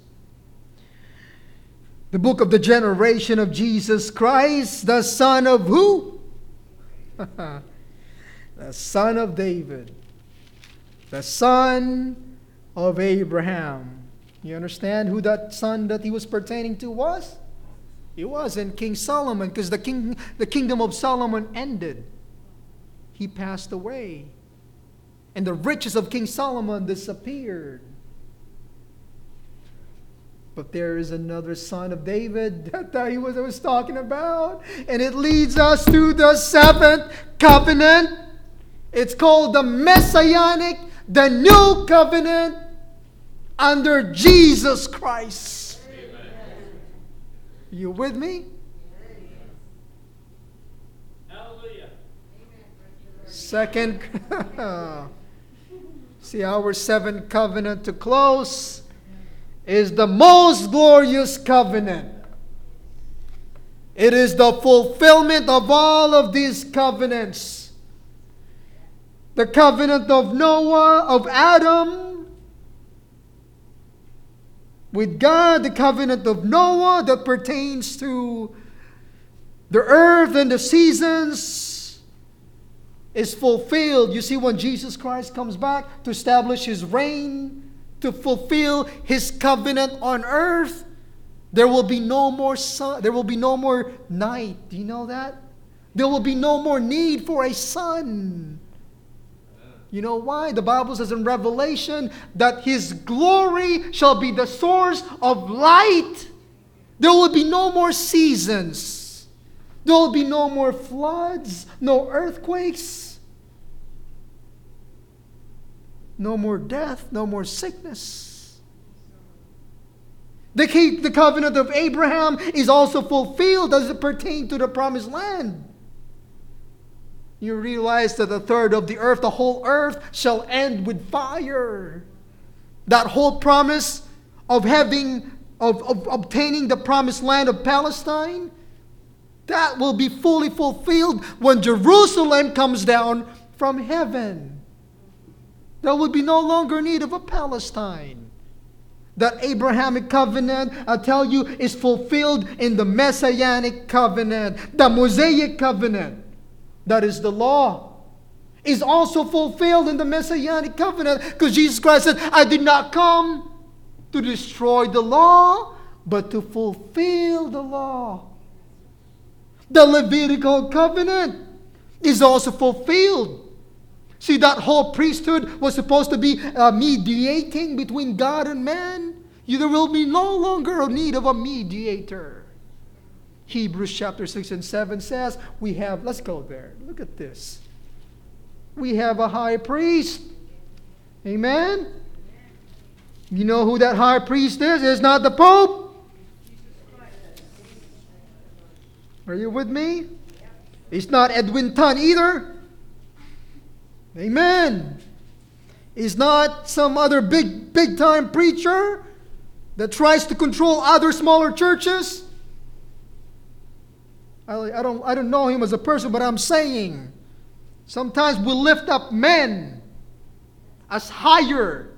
The book of the generation of Jesus Christ, the son of who? The son of David. The son of Abraham. You understand who that son that he was pertaining to was? It wasn't King Solomon, because the kingdom of Solomon ended. He passed away. And the riches of King Solomon disappeared. But there is another son of David that he was talking about. And it leads us to the seventh covenant. It's called the Messianic, the new covenant under Jesus Christ. You with me? Hallelujah. Second, see, our seventh covenant to close is the most glorious covenant. It is the fulfillment of all of these covenants. The covenant of Noah, of Adam, with God, the covenant of Noah that pertains to The earth and the seasons is fulfilled. You see, when Jesus Christ comes back to establish His reign, to fulfill His covenant on earth, there will be no more sun. There will be no more night. Do you know that? There will be no more need for a sun. You know why? The Bible says in Revelation that His glory shall be the source of light. There will be no more seasons. There will be no more floods, no earthquakes, no more death, no more sickness. The covenant of Abraham is also fulfilled as it pertains to the promised land. You realize that a third of the earth, the whole earth, shall end with fire. That whole promise of obtaining the promised land of Palestine, that will be fully fulfilled when Jerusalem comes down from heaven. There will be no longer need of a Palestine. That Abrahamic covenant, I tell you, is fulfilled in the Messianic covenant, the Mosaic covenant. That is the law, is also fulfilled in the Messianic covenant, because Jesus Christ said, I did not come to destroy the law, but to fulfill the law. The Levitical covenant is also fulfilled. See, that whole priesthood was supposed to be mediating between God and man. There will be no longer a need of a mediator. Hebrews chapter 6 and 7 says, let's go there. Look at this. We have a high priest. Amen? You know who that high priest is? It's not the Pope. Are you with me? It's not Edwin Tan either. Amen. It's not some other big time preacher that tries to control other smaller churches. I don't know him as a person, but I'm saying sometimes we lift up men as higher.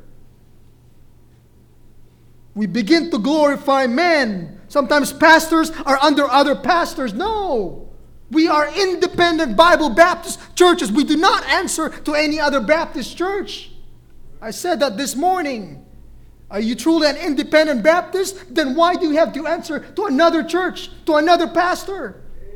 We begin to glorify men. Sometimes pastors are under other pastors. No. We are independent Bible Baptist churches. We do not answer to any other Baptist church. I said that this morning. Are you truly an independent Baptist? Then why do you have to answer to another church, to another pastor?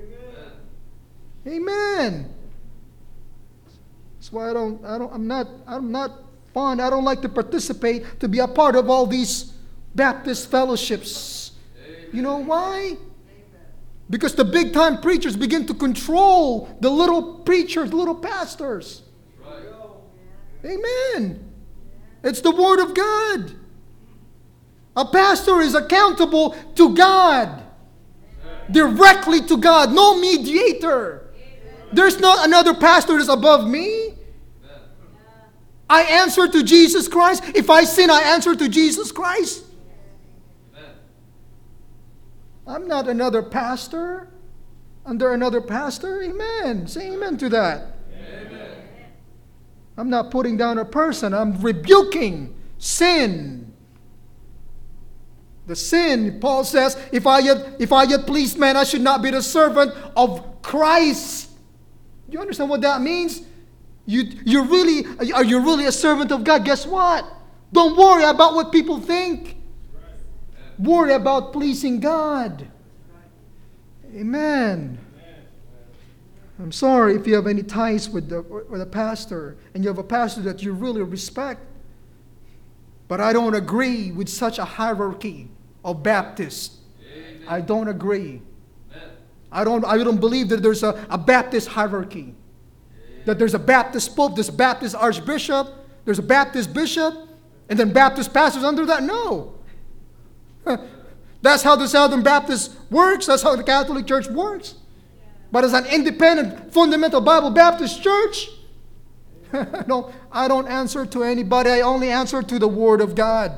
Amen. That's why I'm not fond. I don't like to participate, to be a part of all these Baptist fellowships. You know why? Because the big time preachers begin to control the little preachers, little pastors. Amen. It's the Word of God. A pastor is accountable to God. Directly to God. No mediator. There's not another pastor that's above me. I answer to Jesus Christ. If I sin, I answer to Jesus Christ. I'm not another pastor under another pastor. Amen. Say amen to that. Amen. I'm not putting down a person. I'm rebuking sin. The sin, Paul says, if I yet please man, I should not be the servant of Christ. Do you understand what that means? Are you really a servant of God? Guess what? Don't worry about what people think. Worry about pleasing God. Amen. I'm sorry if you have any ties with a pastor and you have a pastor that you really respect. But I don't agree with such a hierarchy of Baptists. I don't agree. I don't believe that there's a Baptist hierarchy. That there's a Baptist pope, there's a Baptist archbishop, there's a Baptist bishop, and then Baptist pastors under that. No. That's how the Southern Baptist works. That's how the Catholic Church works. But as an independent, fundamental Bible Baptist church, no, I don't answer to anybody. I only answer to the Word of God.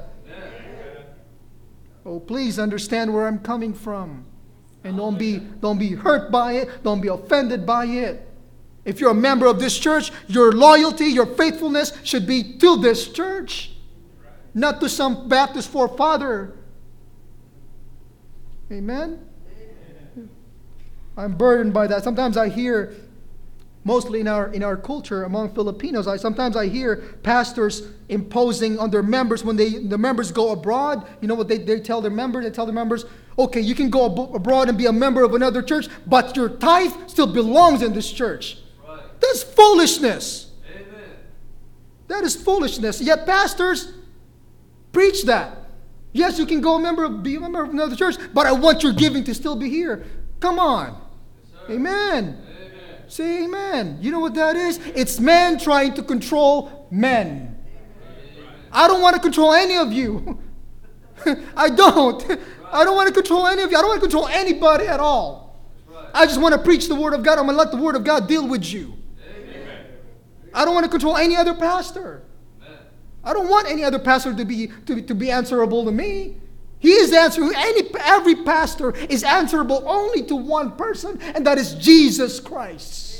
Oh, please understand where I'm coming from. And don't be hurt by it. Don't be offended by it. If you're a member of this church, your loyalty, your faithfulness should be to this church. Not to some Baptist forefather. Amen? I'm burdened by that. Sometimes I hear, mostly in our culture among Filipinos, sometimes I hear pastors imposing on their members when the members go abroad. You know what they tell their members? They tell their members, okay, you can go abroad and be a member of another church, but your tithe still belongs in this church. Right. That's foolishness. Amen. That is foolishness. Yet pastors preach that. Yes, you can be a member of another church, but I want your giving to still be here. Come on. Yes, sir. Amen. Amen. Say amen. You know what that is? It's men trying to control men. I don't want to control any of you. I don't. I don't want to control any of you. I don't want to control anybody at all. I just want to preach the Word of God. I'm going to let the Word of God deal with you. Amen. I don't want to control any other pastor. Amen. I don't want any other pastor to be answerable to me. He is answerable. Every pastor is answerable only to one person, and that is Jesus Christ.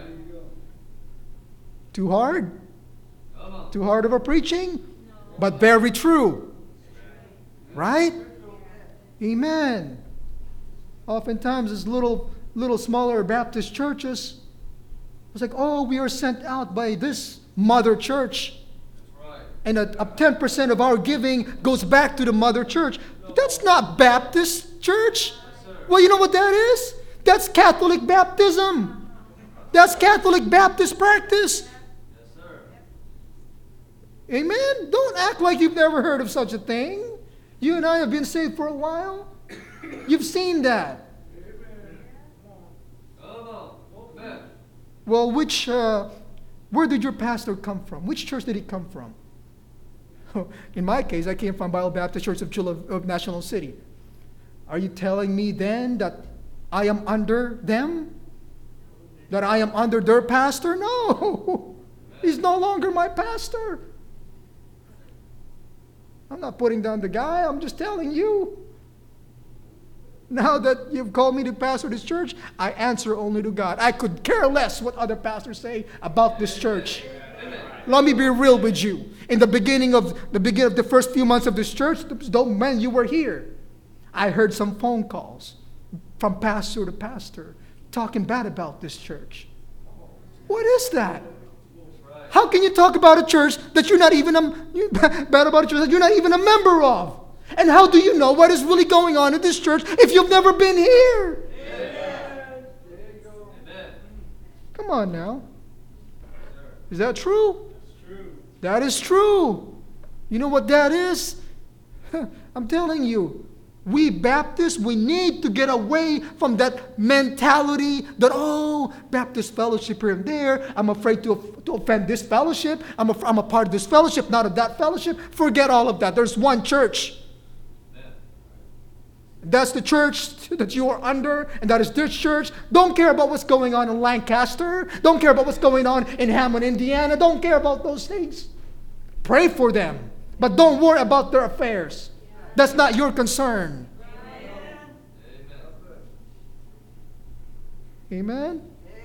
Too hard? Come on. Too hard of a preaching? But very true. Right? Amen. Oftentimes, these little smaller Baptist churches, it's like, oh, we are sent out by this mother church. That's right. And a 10% of our giving goes back to the mother church. But that's not Baptist church. Yes, sir. Well, you know what that is? That's Catholic baptism. That's Catholic Baptist practice. Yes, sir. Amen? Don't act like you've never heard of such a thing. You and I have been saved for a while. You've seen that. Come on. Amen. Well, where did your pastor come from? Which church did he come from? In my case, I came from Bible Baptist Church of National City. Are you telling me then that I am under them? That I am under their pastor? No. He's no longer my pastor. I'm not putting down the guy. I'm just telling you. Now that you've called me to pastor this church, I answer only to God. I could care less what other pastors say about this church. Let me be real with you. In the beginning of the first few months of this church, man, you were here. I heard some phone calls from pastor to pastor talking bad about this church. What is that? How can you talk about a church that you're not even bad about a church that you're not even a member of? And how do you know what is really going on in this church if you've never been here? Amen. Come on now. Is that true? That is true. You know what that is? I'm telling you, we Baptists, we need to get away from that mentality that, oh, Baptist fellowship here and there. I'm afraid to offend this fellowship. I'm a part of this fellowship, not of that fellowship. Forget all of that. There's one church. That's the church that you are under, and that is this church. Don't care about what's going on in Lancaster. Don't care about what's going on in Hammond, Indiana. Don't care about those things. Pray for them, but don't worry about their affairs. That's not your concern. Amen?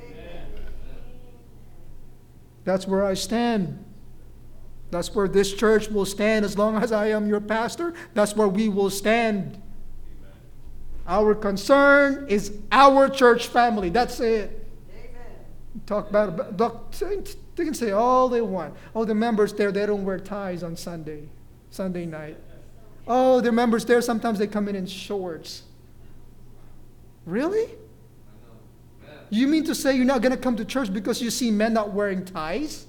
That's where I stand. That's where this church will stand as long as I am your pastor. That's where we will stand. Our concern is our church family. That's it. Talk about they can say all they want. Oh, the members there, they don't wear ties on Sunday night. Oh, the members there, sometimes they come in shorts. Really? You mean to say you're not going to come to church because you see men not wearing ties?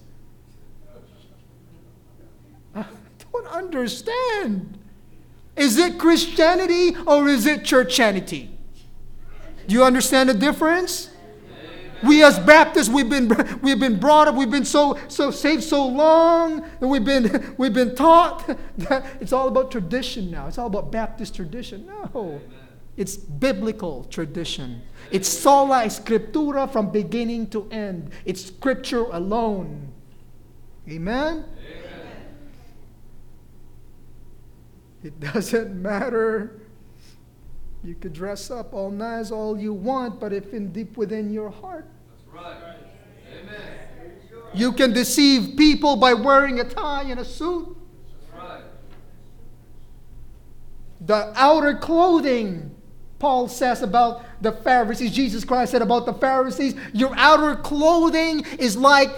I don't understand. Is it Christianity or is it churchanity? Do you understand the difference? We as Baptists, we've been brought up, we've been so saved so long, and we've been taught that it's all about tradition now. It's all about Baptist tradition. No. It's biblical tradition. It's sola scriptura from beginning to end. It's scripture alone. Amen? It doesn't matter. You could dress up all nice all you want, but if in deep within your heart, That's right. Amen. you can deceive people by wearing a tie and a suit. That's right. The outer clothing Paul says about the Pharisees, Jesus Christ said about the Pharisees, your outer clothing is like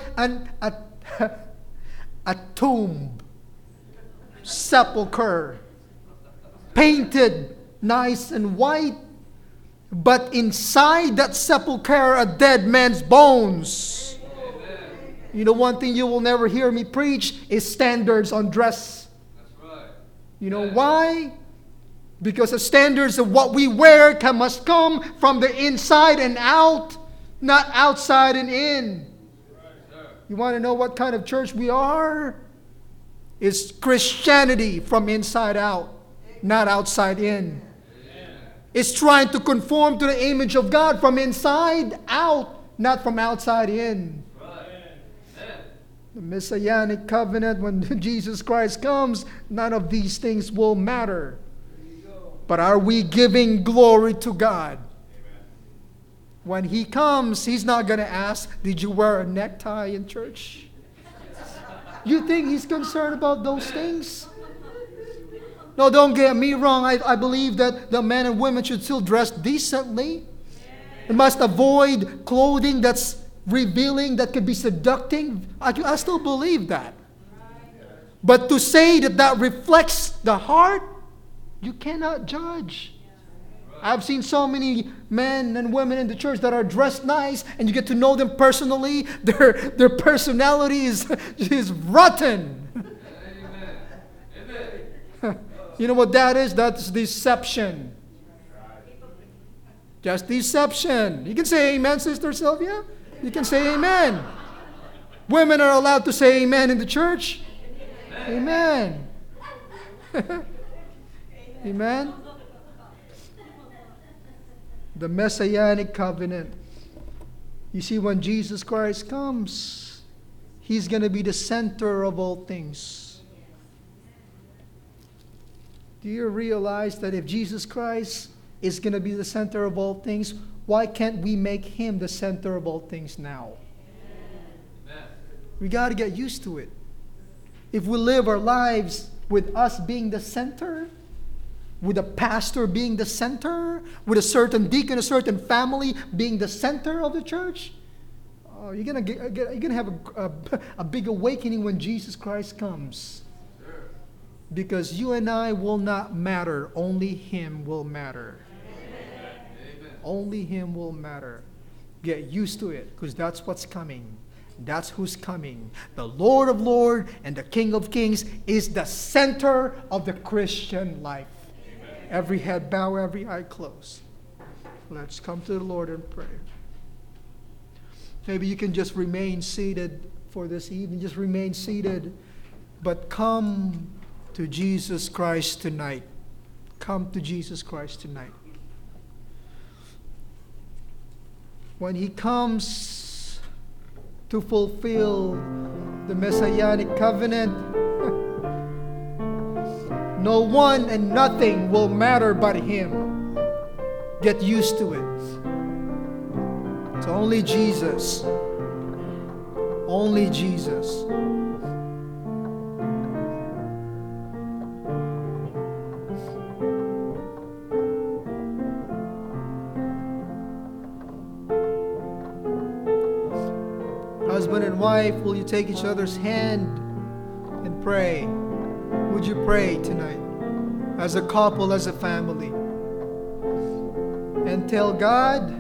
a tomb, sepulcher, painted nice and white, but inside that sepulcher are dead man's bones. You know, one thing you will never hear me preach is standards on dress. That's right. You know why? Because the standards of what we wear must come from the inside and out, not outside and in. You want to know what kind of church we are? It's Christianity from inside out, not outside in. It's trying to conform to the image of God from inside out, not from outside in. The Messianic covenant, when Jesus Christ comes, none of these things will matter. But are we giving glory to God? When He comes, He's not going to ask, did you wear a necktie in church? You think He's concerned about those things? No, don't get me wrong. I believe that the men and women should still dress decently. They must avoid clothing that's revealing, that could be seducting. I still believe that. But to say that that reflects the heart, you cannot judge. I've seen so many men and women in the church that are dressed nice, and you get to know them personally. Their personality is rotten. Amen. You know what that is? That's deception. Just deception. You can say amen, Sister Sylvia. You can say amen. Women are allowed to say amen in the church. Amen. Amen. The Messianic covenant. You see, when Jesus Christ comes, He's going to be the center of all things. Do you realize that if Jesus Christ is going to be the center of all things, why can't we make Him the center of all things now? Amen. We got to get used to it. If we live our lives with us being the center, with a pastor being the center, with a certain deacon, a certain family being the center of the church, you're gonna have a big awakening when Jesus Christ comes. Because you and I will not matter. Only Him will matter. Amen. Only Him will matter. Get used to it, because that's what's coming. That's who's coming. The Lord of Lords and the King of Kings is the center of the Christian life. Amen. Every head bow, every eye closed. Let's come to the Lord in prayer. Maybe you can just remain seated for this evening. Just remain seated. But come to Jesus Christ tonight. Come to Jesus Christ tonight. When He comes to fulfill the Messianic covenant, no one and nothing will matter but Him. Get used to it. It's only Jesus. Only Jesus. Husband and wife, will you take each other's hand and pray? Would you pray tonight? As a couple, as a family. And tell God,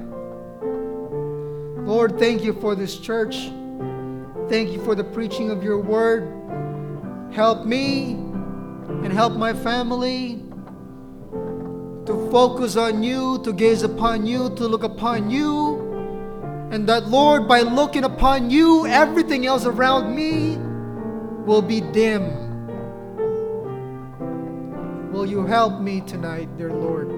Lord, thank you for this church. Thank you for the preaching of your word. Help me and help my family to focus on you, to gaze upon you, to look upon you. And that, Lord, by looking upon you, everything else around me will be dim. Will you help me tonight, dear Lord?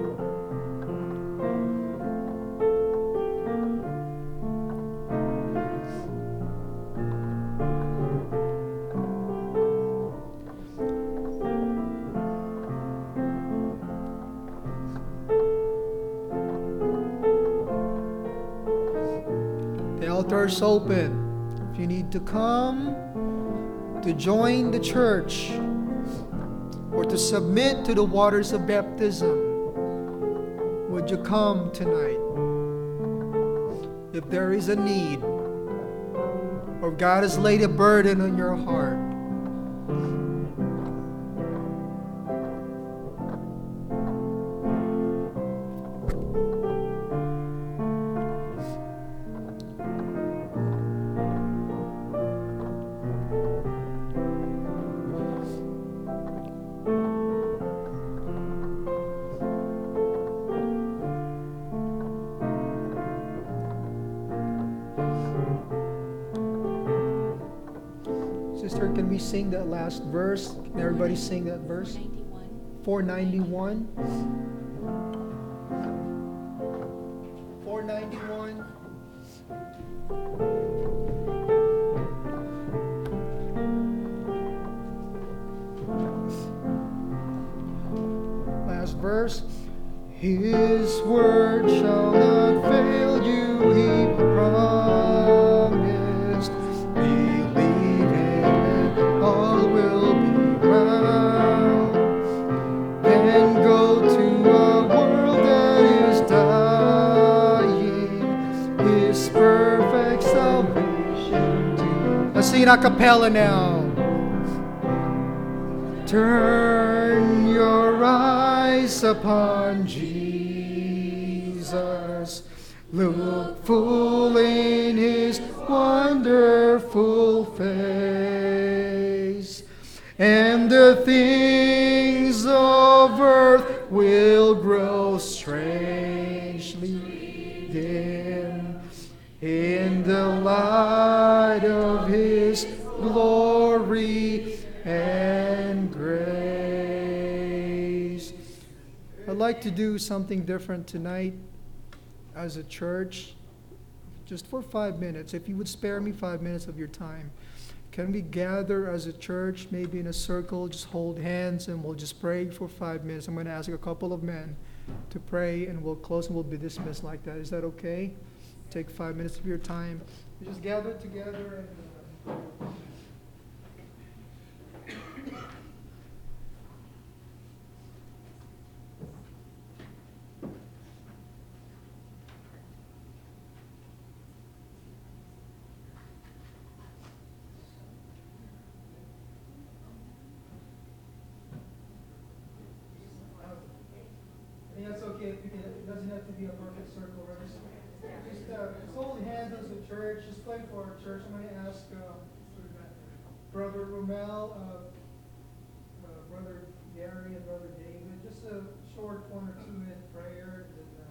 The altar is open. If you need to come to join the church or to submit to the waters of baptism, would would you come tonight? If there is a need, or God has laid a burden on your heart, Sister, can we sing that last verse? Can everybody sing that verse? 491. 491. Last verse. His word shall not fail you, he promised. Believe him and all will be well. Then go to a world that is dying, his perfect salvation to. Let's sing it a cappella now. Turn your eyes upon Jesus. Look full in his wonderful face, and the things of earth will grow strangely dim in the light of his glory and grace. I'd like to do something different tonight as a church, just for 5 minutes. If you would spare me 5 minutes of your time, can we gather as a church, maybe in a circle, just hold hands and we'll just pray for 5 minutes. I'm going to ask a couple of men to pray and we'll close and we'll be dismissed like that. Is that okay? Take 5 minutes of your time. We just gather together and I think that's okay. It doesn't have to be a perfect circle, right? Just hold hands as a church. Just pray for our church. I'm going to ask Brother Romel, Brother Gary, and Brother David, just a short 1 or 2 minute prayer. And